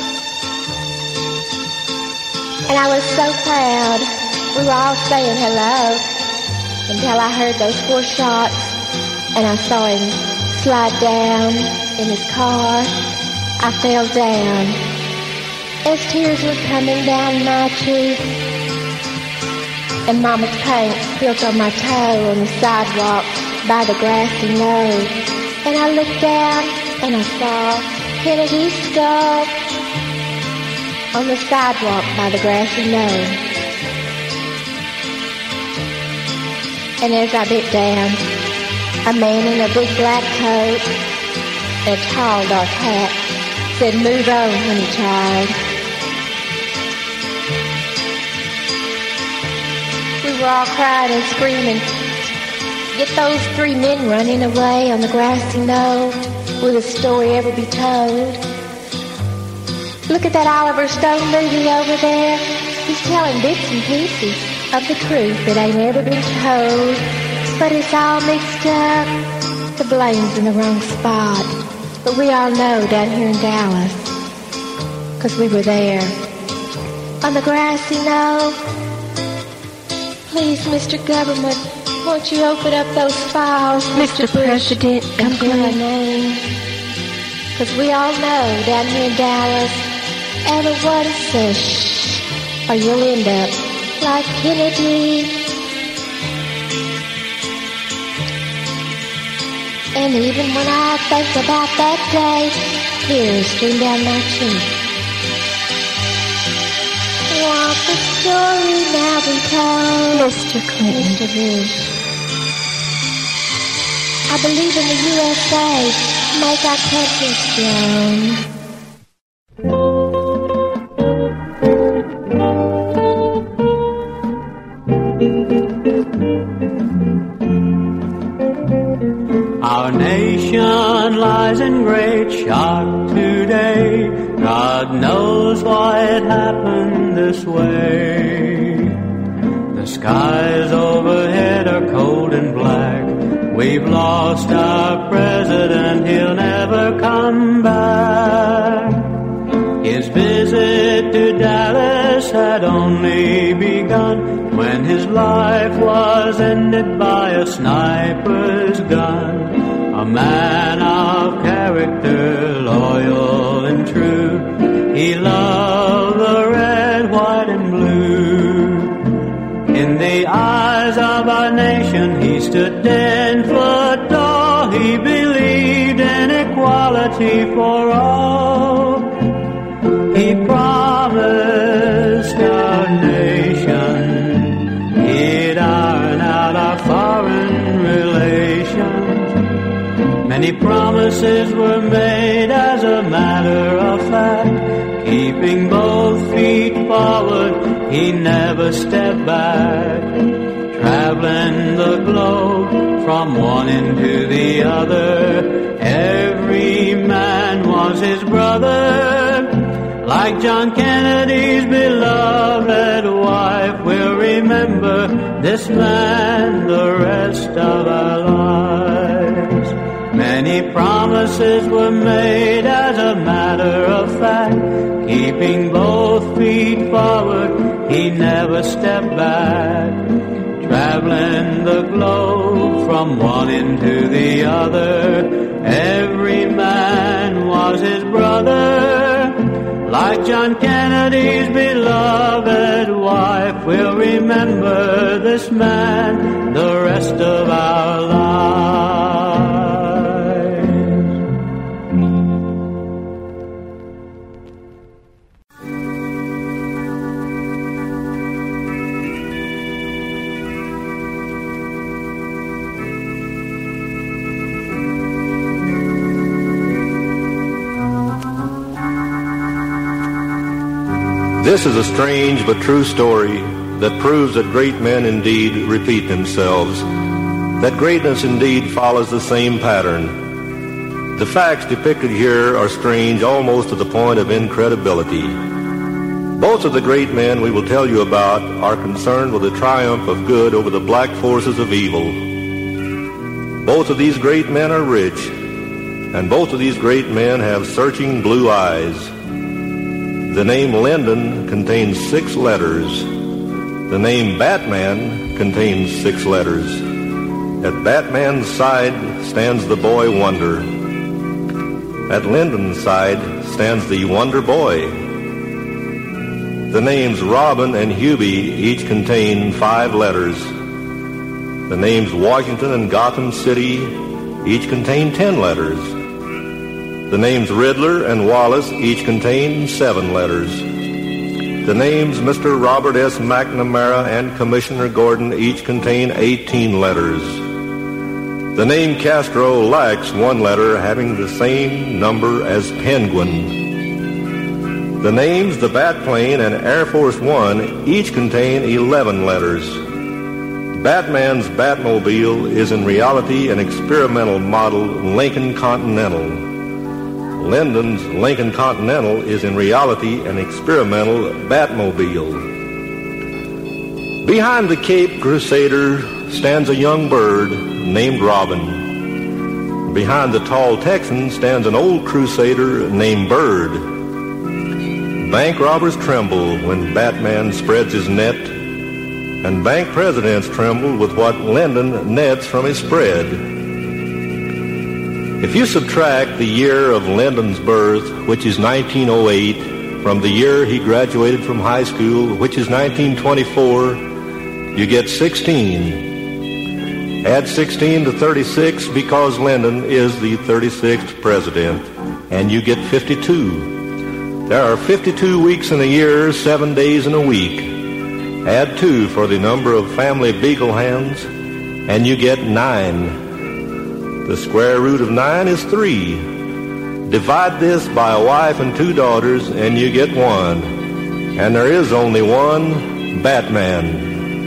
And I was so proud. We were all saying hello until I heard those four shots and I saw him slide down in his car. I fell down as tears were coming down my cheek, and Mama's paint spilled on my toe on the sidewalk by the grassy knoll. And I looked down and I saw Kennedy's skull on the sidewalk by the grassy knoll. And as I bit down, a man in a big black coat and a tall dark hat said, "Move on, honey child." We were all crying and screaming. Get those three men running away on the grassy knoll. Will the story ever be told? Look at that Oliver Stone movie over there. He's telling bits and pieces of the truth that ain't ever been told. But it's all mixed up. The blame's in the wrong spot. But we all know down here in Dallas, 'cause we were there. On the grassy knoll. Please, Mister Government, won't you open up those files, Mister President, and clear my name? 'Cause we all know down here in Dallas, everyone says shh, or you'll end up like Kennedy. And even when I think about that day, tears stream down my cheek. Want the story now be told, Mister Clinton. Mister Bush. I I believe in the U S A. Make our country strong. Our nation lies in great shock today. God knows why it happened this way. The skies overhead are cold and black. We've lost our president, he'll never come back. His visit to Dallas had only begun when his life was ended by a sniper's gun. A man of character, loyal and true, he loved the red, white, and blue. In the eyes of our nation, he stood ten foot tall. He believed in equality for all. He promised our nation he'd iron out our foreign relations. Many promises were made as a matter of fact. Keeping both feet forward, he never stepped back. Traveling the globe from one end to the other, every man was his brother. Like John Kennedy's beloved wife, we'll remember this man the rest of our lives. Many promises were made as a matter of fact. Keeping both feet forward, he never stepped back. Traveling the globe from one end to the other, every man was his brother. Like John Kennedy's beloved wife, we'll remember this man the rest of our lives. This is a strange but true story that proves that great men indeed repeat themselves, that greatness indeed follows the same pattern. The facts depicted here are strange almost to the point of incredibility. Both of the great men we will tell you about are concerned with the triumph of good over the black forces of evil. Both of these great men are rich, and both of these great men have searching blue eyes. The name Lyndon contains six letters. The name Batman contains six letters. At Batman's side stands the boy Wonder. At Lyndon's side stands the Wonder Boy. The names Robin and Hubie each contain five letters. The names Washington and Gotham City each contain ten letters. The names Riddler and Wallace each contain seven letters. The names Mister Robert S. McNamara and Commissioner Gordon each contain eighteen letters. The name Castro lacks one letter, having the same number as Penguin. The names the Batplane and Air Force One each contain eleven letters. Batman's Batmobile is in reality an experimental model Lincoln Continental. Lyndon's Lincoln Continental is in reality an experimental Batmobile. Behind the Cape Crusader stands a young bird named Robin. Behind the tall Texan stands an old Crusader named Bird. Bank robbers tremble when Batman spreads his net, and bank presidents tremble with what Lyndon nets from his spread. If you subtract the year of Lyndon's birth, which is nineteen oh eight, from the year he graduated from high school, which is nineteen twenty-four, you get sixteen. Add sixteen to thirty-six because Lyndon is the thirty-sixth president, and you get fifty-two. There are fifty-two weeks in a year, seven days in a week. Add two for the number of family beagle hands, and you get nine. The square root of nine is three. Divide this by a wife and two daughters, and you get one. And there is only one Batman.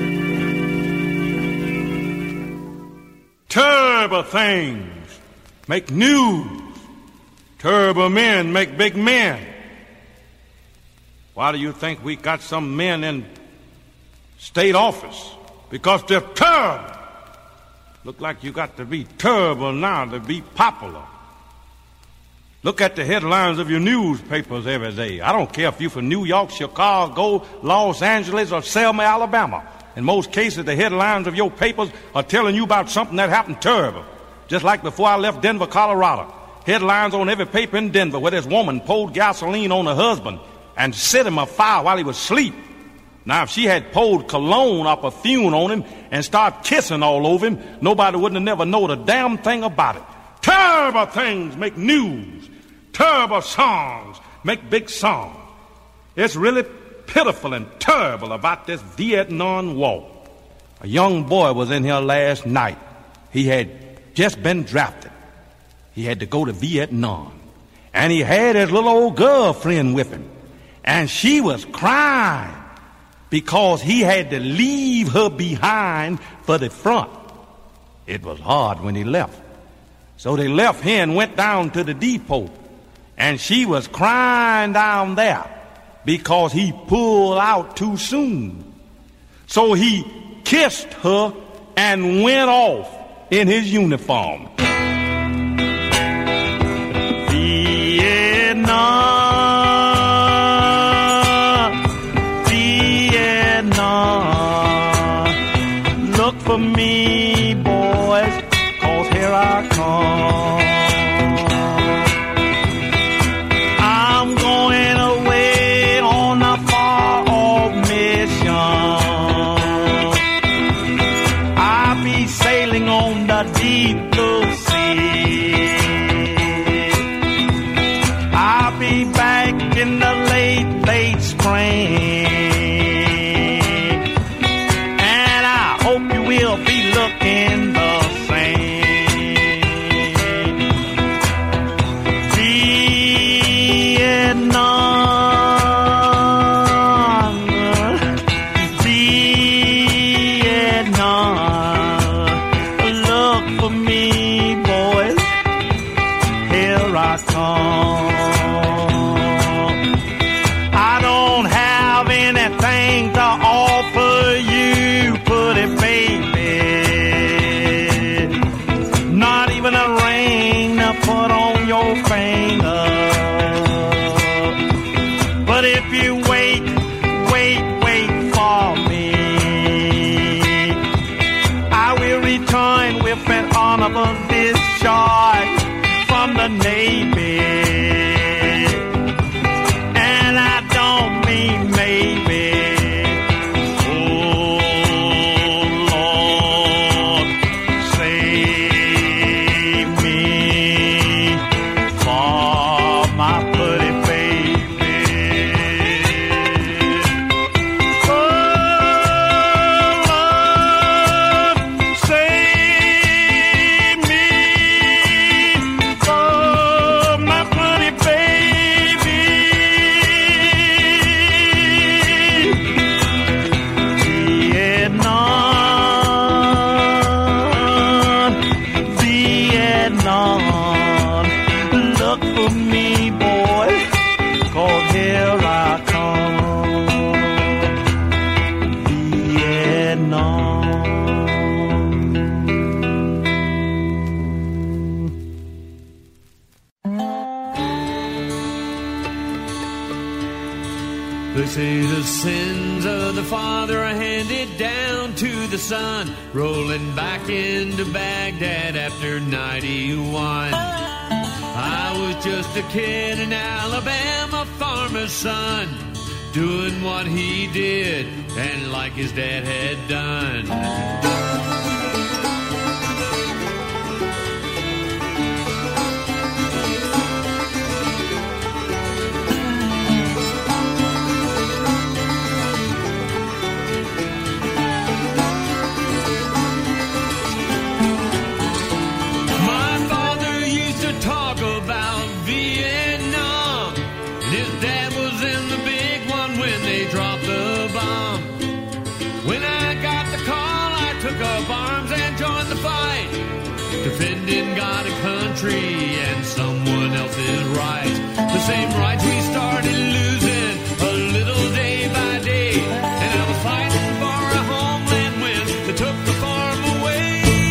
Turbo things make news. Turbo men make big men. Why do you think we got some men in state office? Because they're terrible. Look like you got to be terrible now to be popular. Look at the headlines of your newspapers every day. I don't care if you're from New York, Chicago, Los Angeles, or Selma, Alabama. In most cases, the headlines of your papers are telling you about something that happened terrible. Just like before I left Denver, Colorado. Headlines on every paper in Denver where this woman poured gasoline on her husband and set him afire while he was asleep. Now, if she had poured cologne or perfume on him and started kissing all over him, nobody wouldn't have never known a damn thing about it. Terrible things make news. Terrible songs make big songs. It's really pitiful and terrible about this Vietnam War. A young boy was in here last night. He had just been drafted. He had to go to Vietnam. And he had his little old girlfriend with him. And she was crying because he had to leave her behind for the front. It was hard when he left. So they left here and went down to the depot. And she was crying down there because he pulled out too soon. So he kissed her and went off in his uniform. Vietnam, Vietnam, look for me, boys, 'cause here I come. I'm going away on a far-off mission. I'll be sailing on the deep blue sea. I'll be back in the late, late spring. And I hope you will be looking the same. Vietnam, Vietnam, look for me, boys, here I come. I don't have anything to offer you, pretty baby. Not even a ring to put on your finger. But if you wait, wait, wait for me, I will return with an honorable discharge from the Navy. And I don't mean maybe. Oh, Lord, save me for my pretty baby. Oh, Lord, save me for my pretty baby. Vietnam, Vietnam, look for me, boy, 'cause here I come. Vietnam. They say the sins of the father are handed down to the son, rolling back into Baghdad after ninety-one. I was just a kid, an Alabama farmer's son, doing what he did and like his dad had done. My country and someone else's right. The same rights we started losing a little day by day. And I was fighting for a homeland when they took the farm away.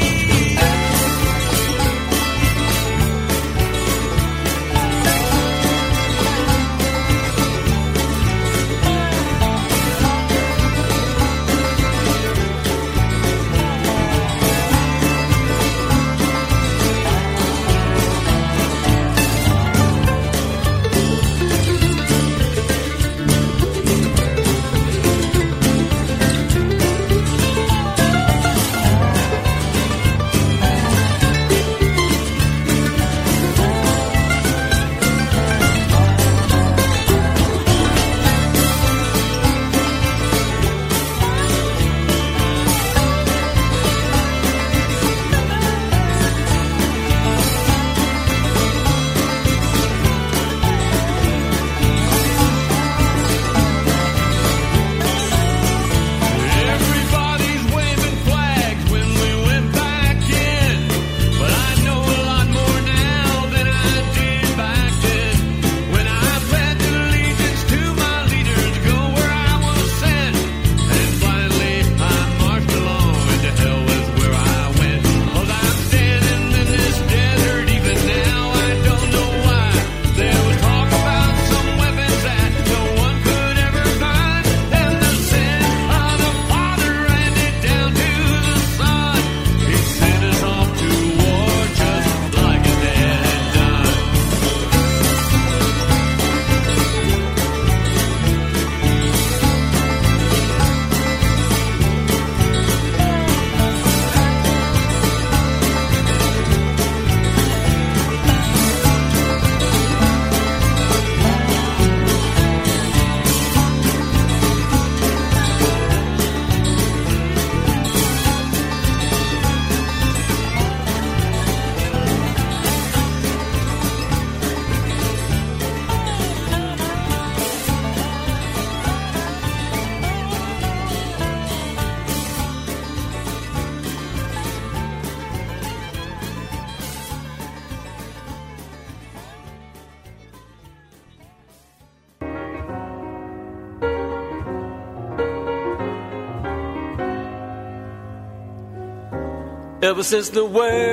Ever since the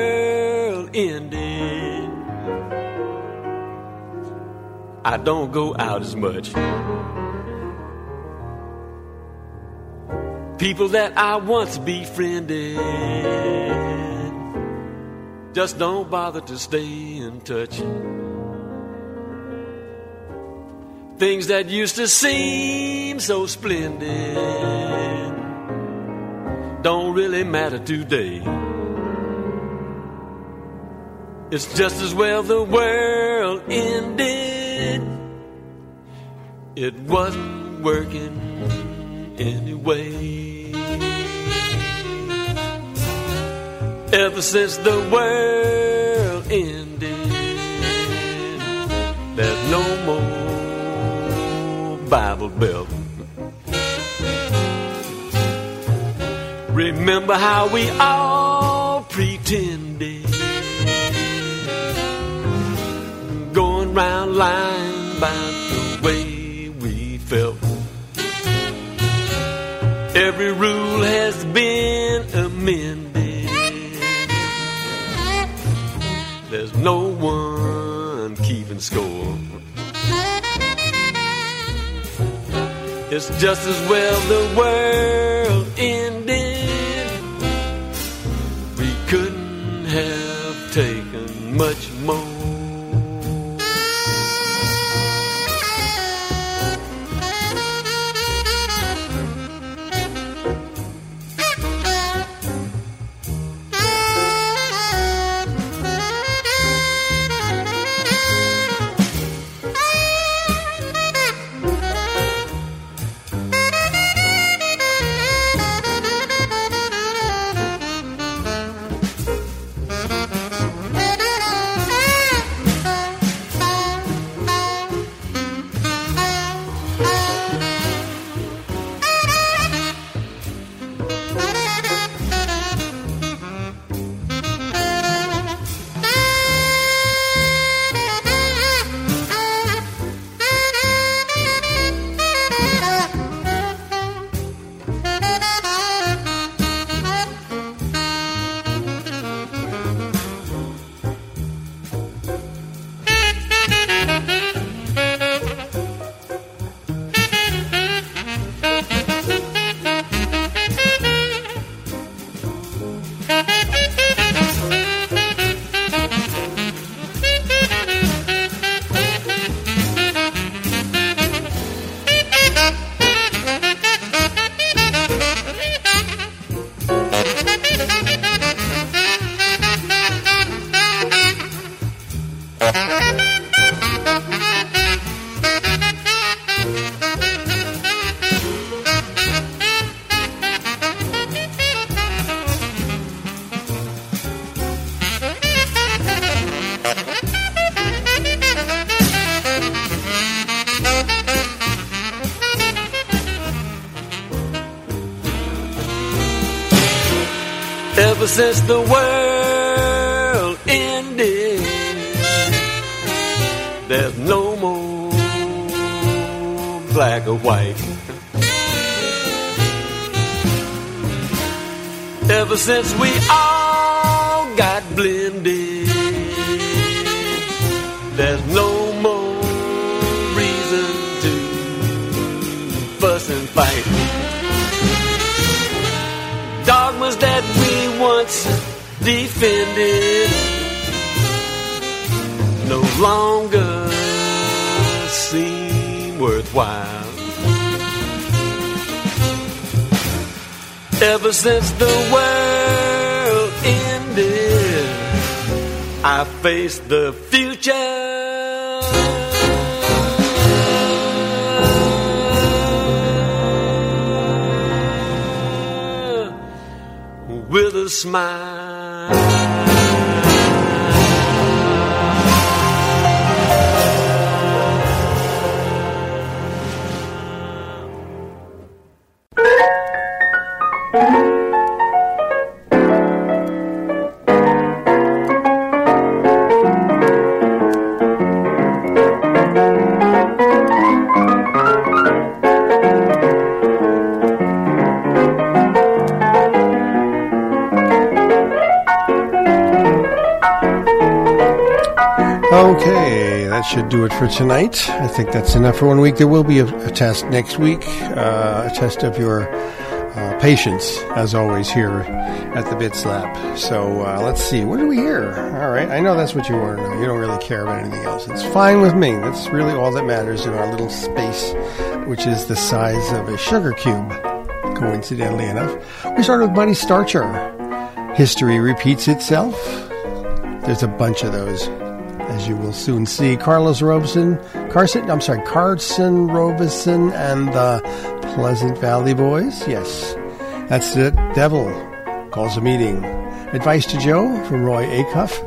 world ended, I don't go out as much. People that I once befriended just don't bother to stay in touch. Things that used to seem so splendid don't really matter today. It's just as well the world ended. It wasn't working anyway. Ever since the world ended, there's no more Bible Belt. Remember how we all pretended, going round lying about the way we felt. Every rule has been amended. There's no one keeping score. It's just as well the world ended. We couldn't have taken much more. Ever since the world ended, there's no more black or white. Ever since we all got blended, there's no more reason to fuss and fight. Dogmas that we once defended no longer seem worthwhile. Ever since the world ended, I face the future with a smile. Okay, that should do it for tonight. I think that's enough for one week. There will be a, a test next week, uh, a test of your uh, patience, as always, here at the Bit Slap. So uh, let's see. What do we hear? All right, I know that's what you want to know. You don't really care about anything else. It's fine with me. That's really all that matters in our little space, which is the size of a sugar cube, coincidentally enough. We started with Buddy Starcher. History repeats itself. There's a bunch of those, as you will soon see. Carlos Robeson, Carson, I'm sorry, Carson Robeson and the Pleasant Valley Boys. Yes, that's the Devil Calls a Meeting. Advice to Joe from Roy Acuff.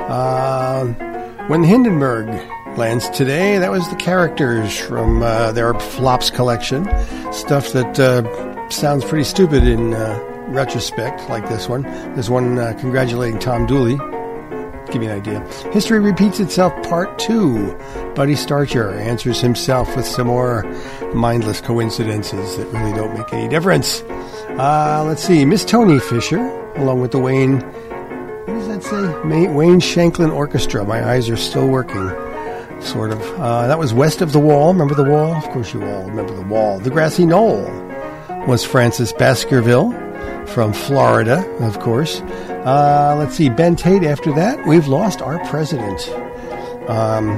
Uh, when Hindenburg lands today, that was the characters from uh, their Flops collection. Stuff that uh, sounds pretty stupid in uh, retrospect, like this one. There's one uh, congratulating Tom Dooley. Give you an idea. History Repeats Itself, Part two. Buddy Starcher answers himself with some more mindless coincidences that really don't make any difference. Uh, let's see. Miss Tony Fisher, along with the Wayne, what does that say? May, Wayne Shanklin Orchestra. My eyes are still working, sort of. Uh, that was West of the Wall. Remember the Wall? Of course you all remember the Wall. The Grassy Knoll was Francis Baskerville from Florida, of course. Uh, let's see, Ben Tate after that. We've lost our president. Um,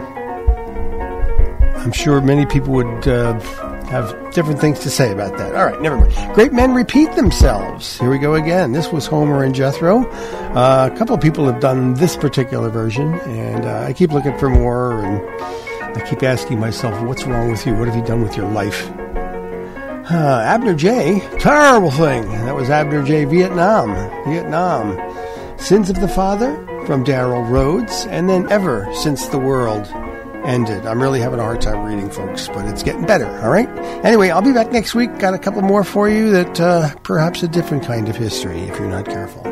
I'm sure many people would uh, have different things to say about that. All right, never mind. Great men repeat themselves. Here we go again. This was Homer and Jethro. Uh, a couple of people have done this particular version, and uh, I keep looking for more, and I keep asking myself, what's wrong with you? What have you done with your life? Uh, Abner J. Terrible thing. That was Abner J. Vietnam. Vietnam. Sins of the Father from Darrell Rhodes. And then Ever Since the World Ended. I'm really having a hard time reading, folks, but it's getting better, all right? Anyway, I'll be back next week. Got a couple more for you that uh, perhaps a different kind of history if you're not careful.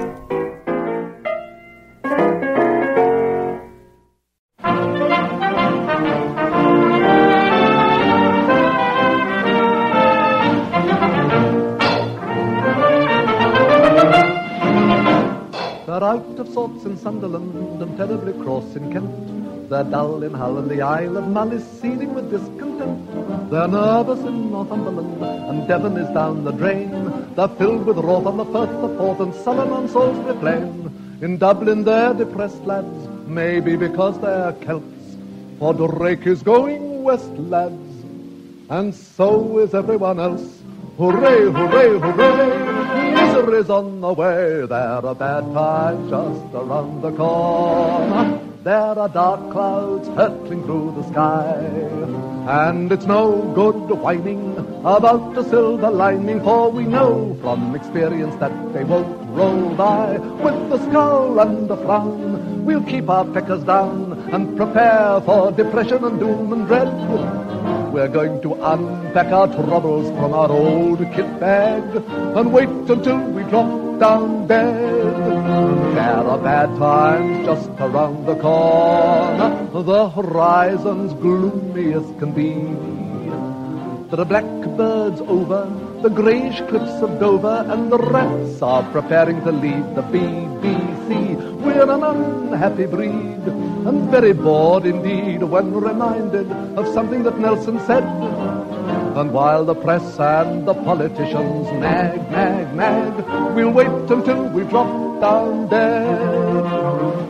They're out of sorts in Sunderland and terribly cross in Kent. They're dull in Hull and the Isle of Man is seething with discontent. They're nervous in Northumberland and Devon is down the drain. They're filled with wrath on the Firth, the Forth and Sullen on Salisbury Plain. In Dublin they're depressed lads, maybe because they're Celts. For Drake is going west, lads, and so is everyone else. Hooray, hooray, hooray, misery's on the way. There are bad times just around the corner. there are dark clouds hurtling through the sky. And it's no good whining about the silver lining, for we know from experience that they won't roll by. With the scowl and the frown, we'll keep our peckers down and prepare for depression and doom and dread. We're going to unpack our troubles from our old kit bag and wait until we drop down dead. There are bad times just around the corner, the horizon's gloomy as can be. There are blackbirds over the greyish cliffs of Dover, and the rats are preparing to leave the B B C. We're an unhappy breed, and very bored indeed when reminded of something that Nelson said. And while the press and the politicians nag, nag, nag, we'll wait until we drop down dead.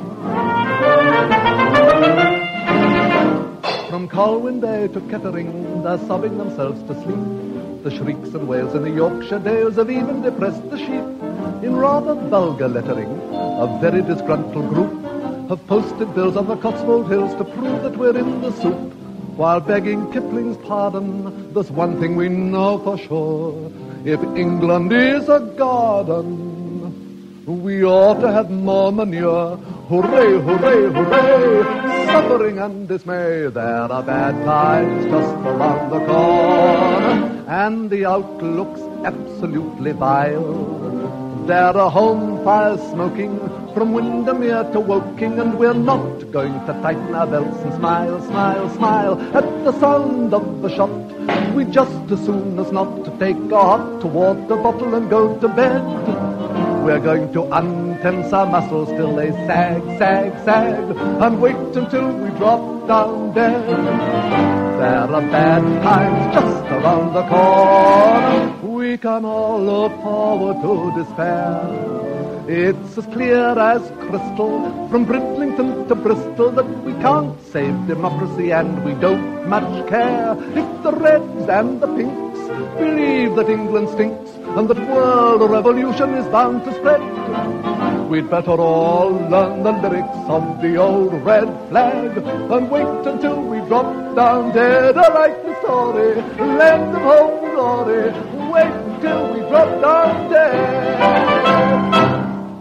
From Colwyn Bay to Kettering, they're sobbing themselves to sleep. The shrieks and wails in the Yorkshire dales have even depressed the sheep. In rather vulgar lettering, a very disgruntled group have posted bills on the Cotswold Hills to prove that we're in the soup. While begging Kipling's pardon, there's one thing we know for sure. If England is a garden, we ought to have more manure. Hooray, hooray, hooray! Suffering and dismay, there are bad times just around the corner, and the outlook's absolutely vile. There are home fires smoking from Windermere to Woking, and we're not going to tighten our belts and smile, smile, smile at the sound of the shot. We just as soon as not to take a hot water bottle and go to bed. We're going to untense our muscles till they sag, sag, sag, and wait until we drop down dead. There are bad times just around the corner. We can all look forward to despair. It's as clear as crystal from Bridlington to Bristol that we can't save democracy, and we don't much care if the Reds and the Pinks believe that England stinks and that world revolution is bound to spread. We'd better all learn the lyrics of the old red flag and wait until we drop down dead. I like the story, land of hope and glory. Wait until we drop down dead.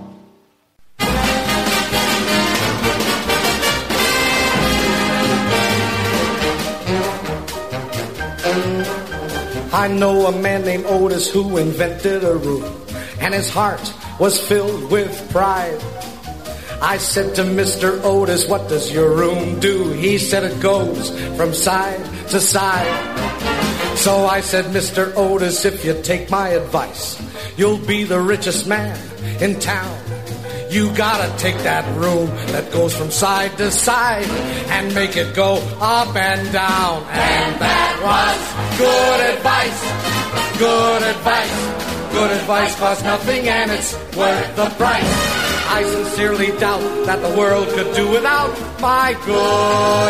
I know a man named Otis who invented a room, and his heart was filled with pride. I said to Mister Otis, what does your room do? He said it goes from side to side. So I said, Mister Otis, if you take my advice, you'll be the richest man in town. You gotta take that room that goes from side to side and make it go up and down. And that was good advice, good advice. Good advice costs nothing and it's worth the price. I sincerely doubt that the world could do without my good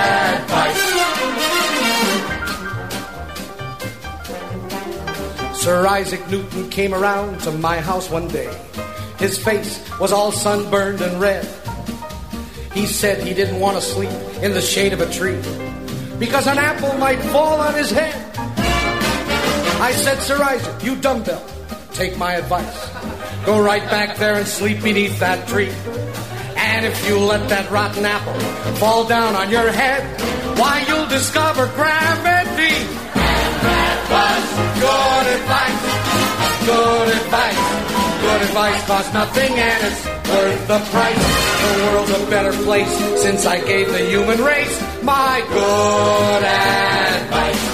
advice. Sir Isaac Newton came around to my house one day. His face was all sunburned and red. He said he didn't want to sleep in the shade of a tree because an apple might fall on his head. I said, Sir Isaac, you dumbbell, take my advice. Go right back there and sleep beneath that tree. And if you let that rotten apple fall down on your head, why, you'll discover gravity. And that was good advice, good advice. Good advice costs nothing and it's worth the price. The world's a better place since I gave the human race my good advice.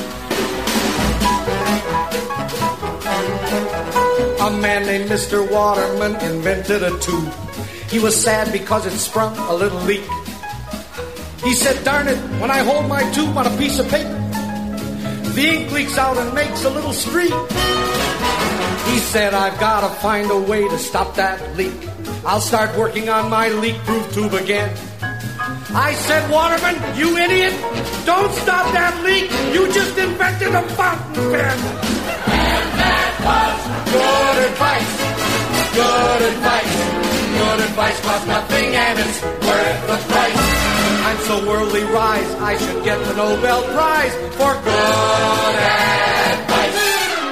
A man named Mister Waterman invented a tube. He was sad because it sprung a little leak. He said, darn it, when I hold my tube on a piece of paper, the ink leaks out and makes a little streak. He said, I've got to find a way to stop that leak. I'll start working on my leak-proof tube again. I said, Waterman, you idiot, don't stop that leak. You just invented a fountain pen. And that was good advice, good advice, Good advice costs nothing and it's worth the price. I'm so worldly wise, I should get the Nobel Prize for good advice.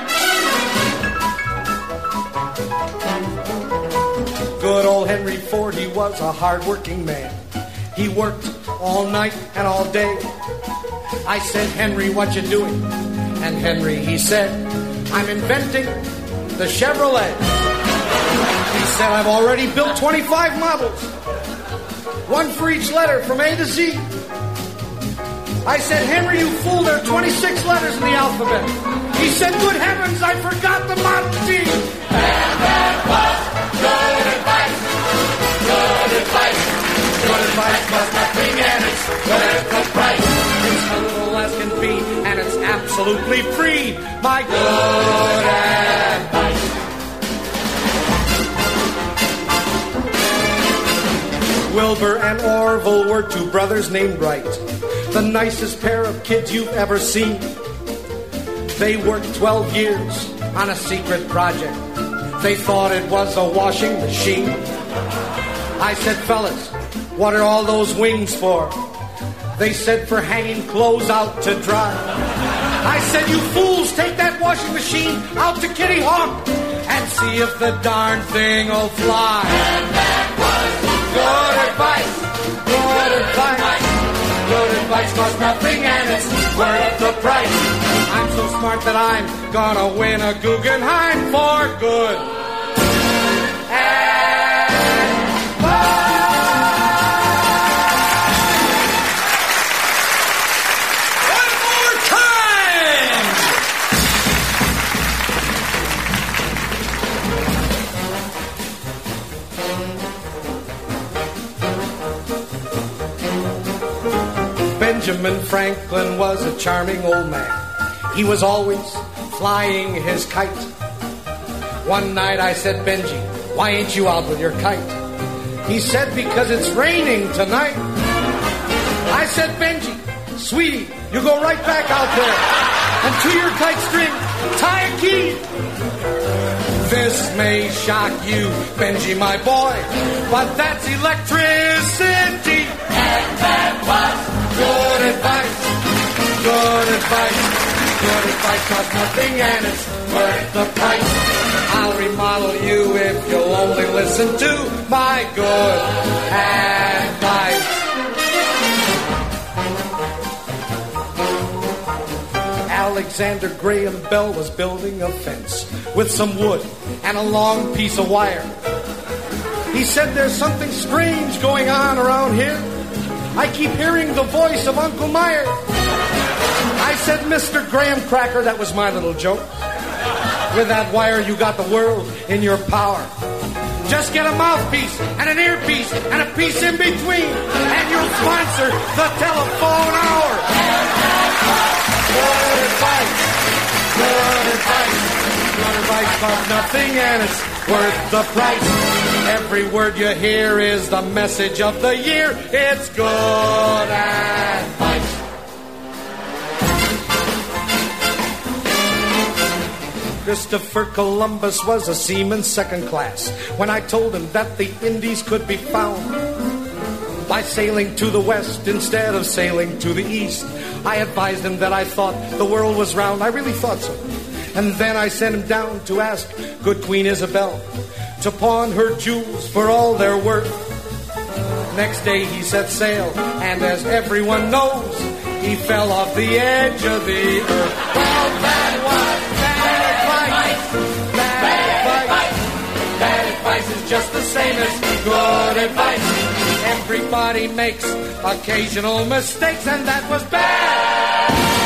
Good old Henry Ford, he was a hard-working man. He worked all night and all day. I said, Henry, what you doing? And Henry, he said, I'm inventing the Chevrolet. He said, I've already built twenty-five models. One for each letter from A to Z. I said, Henry, you fool, there are twenty-six letters in the alphabet. He said, good heavens, I forgot the Model T. And that was good advice. Good advice. Good advice costs nothing and it's worth the price. It's a little as can be and it's absolutely free. My good advice. Wilbur and Orville were two brothers named Wright, the nicest pair of kids you've ever seen. They worked twelve years on a secret project. They thought it was a washing machine. I said, fellas, what are all those wings for? They said, for hanging clothes out to dry. I said, you fools, take that washing machine out to Kitty Hawk and see if the darn thing will fly. And that was good advice. Good advice. Good advice costs nothing and it's worth the price. I'm so smart that I'm gonna win a Guggenheim for good Benjamin Franklin was a charming old man. He was always flying his kite. One night I said, Benji, why ain't you out with your kite? He said, because it's raining tonight. I said, Benji, sweetie, you go right back out there and to your kite string, tie a key. This may shock you, Benji, my boy, but that's electricity. And that was good advice, good advice, good advice costs nothing and it's worth the price. I'll remodel you if you'll only listen to my good advice. Alexander Graham Bell was building a fence with some wood and a long piece of wire. He said, there's something strange going on around here. I keep hearing the voice of Uncle Meyer. I said, Mister Graham Cracker, that was my little joke. With that wire, you got the world in your power. Just get a mouthpiece and an earpiece and a piece in between, and you'll sponsor the telephone hour. Good advice. Good advice. Good advice costs nothing and it's worth the price. Every word you hear is the message of the year. It's good advice. Christopher Columbus was a seaman second class when I told him that the Indies could be found by sailing to the west instead of sailing to the east. I advised him that I thought the world was round. I really thought so. And then I sent him down to ask good Queen Isabel to pawn her jewels for all they're worth. Next day he set sail, and as everyone knows, he fell off the edge of the earth. Well, that was bad advice. Bad advice. Bad advice is just the same as good advice. Everybody makes occasional mistakes, and that was bad.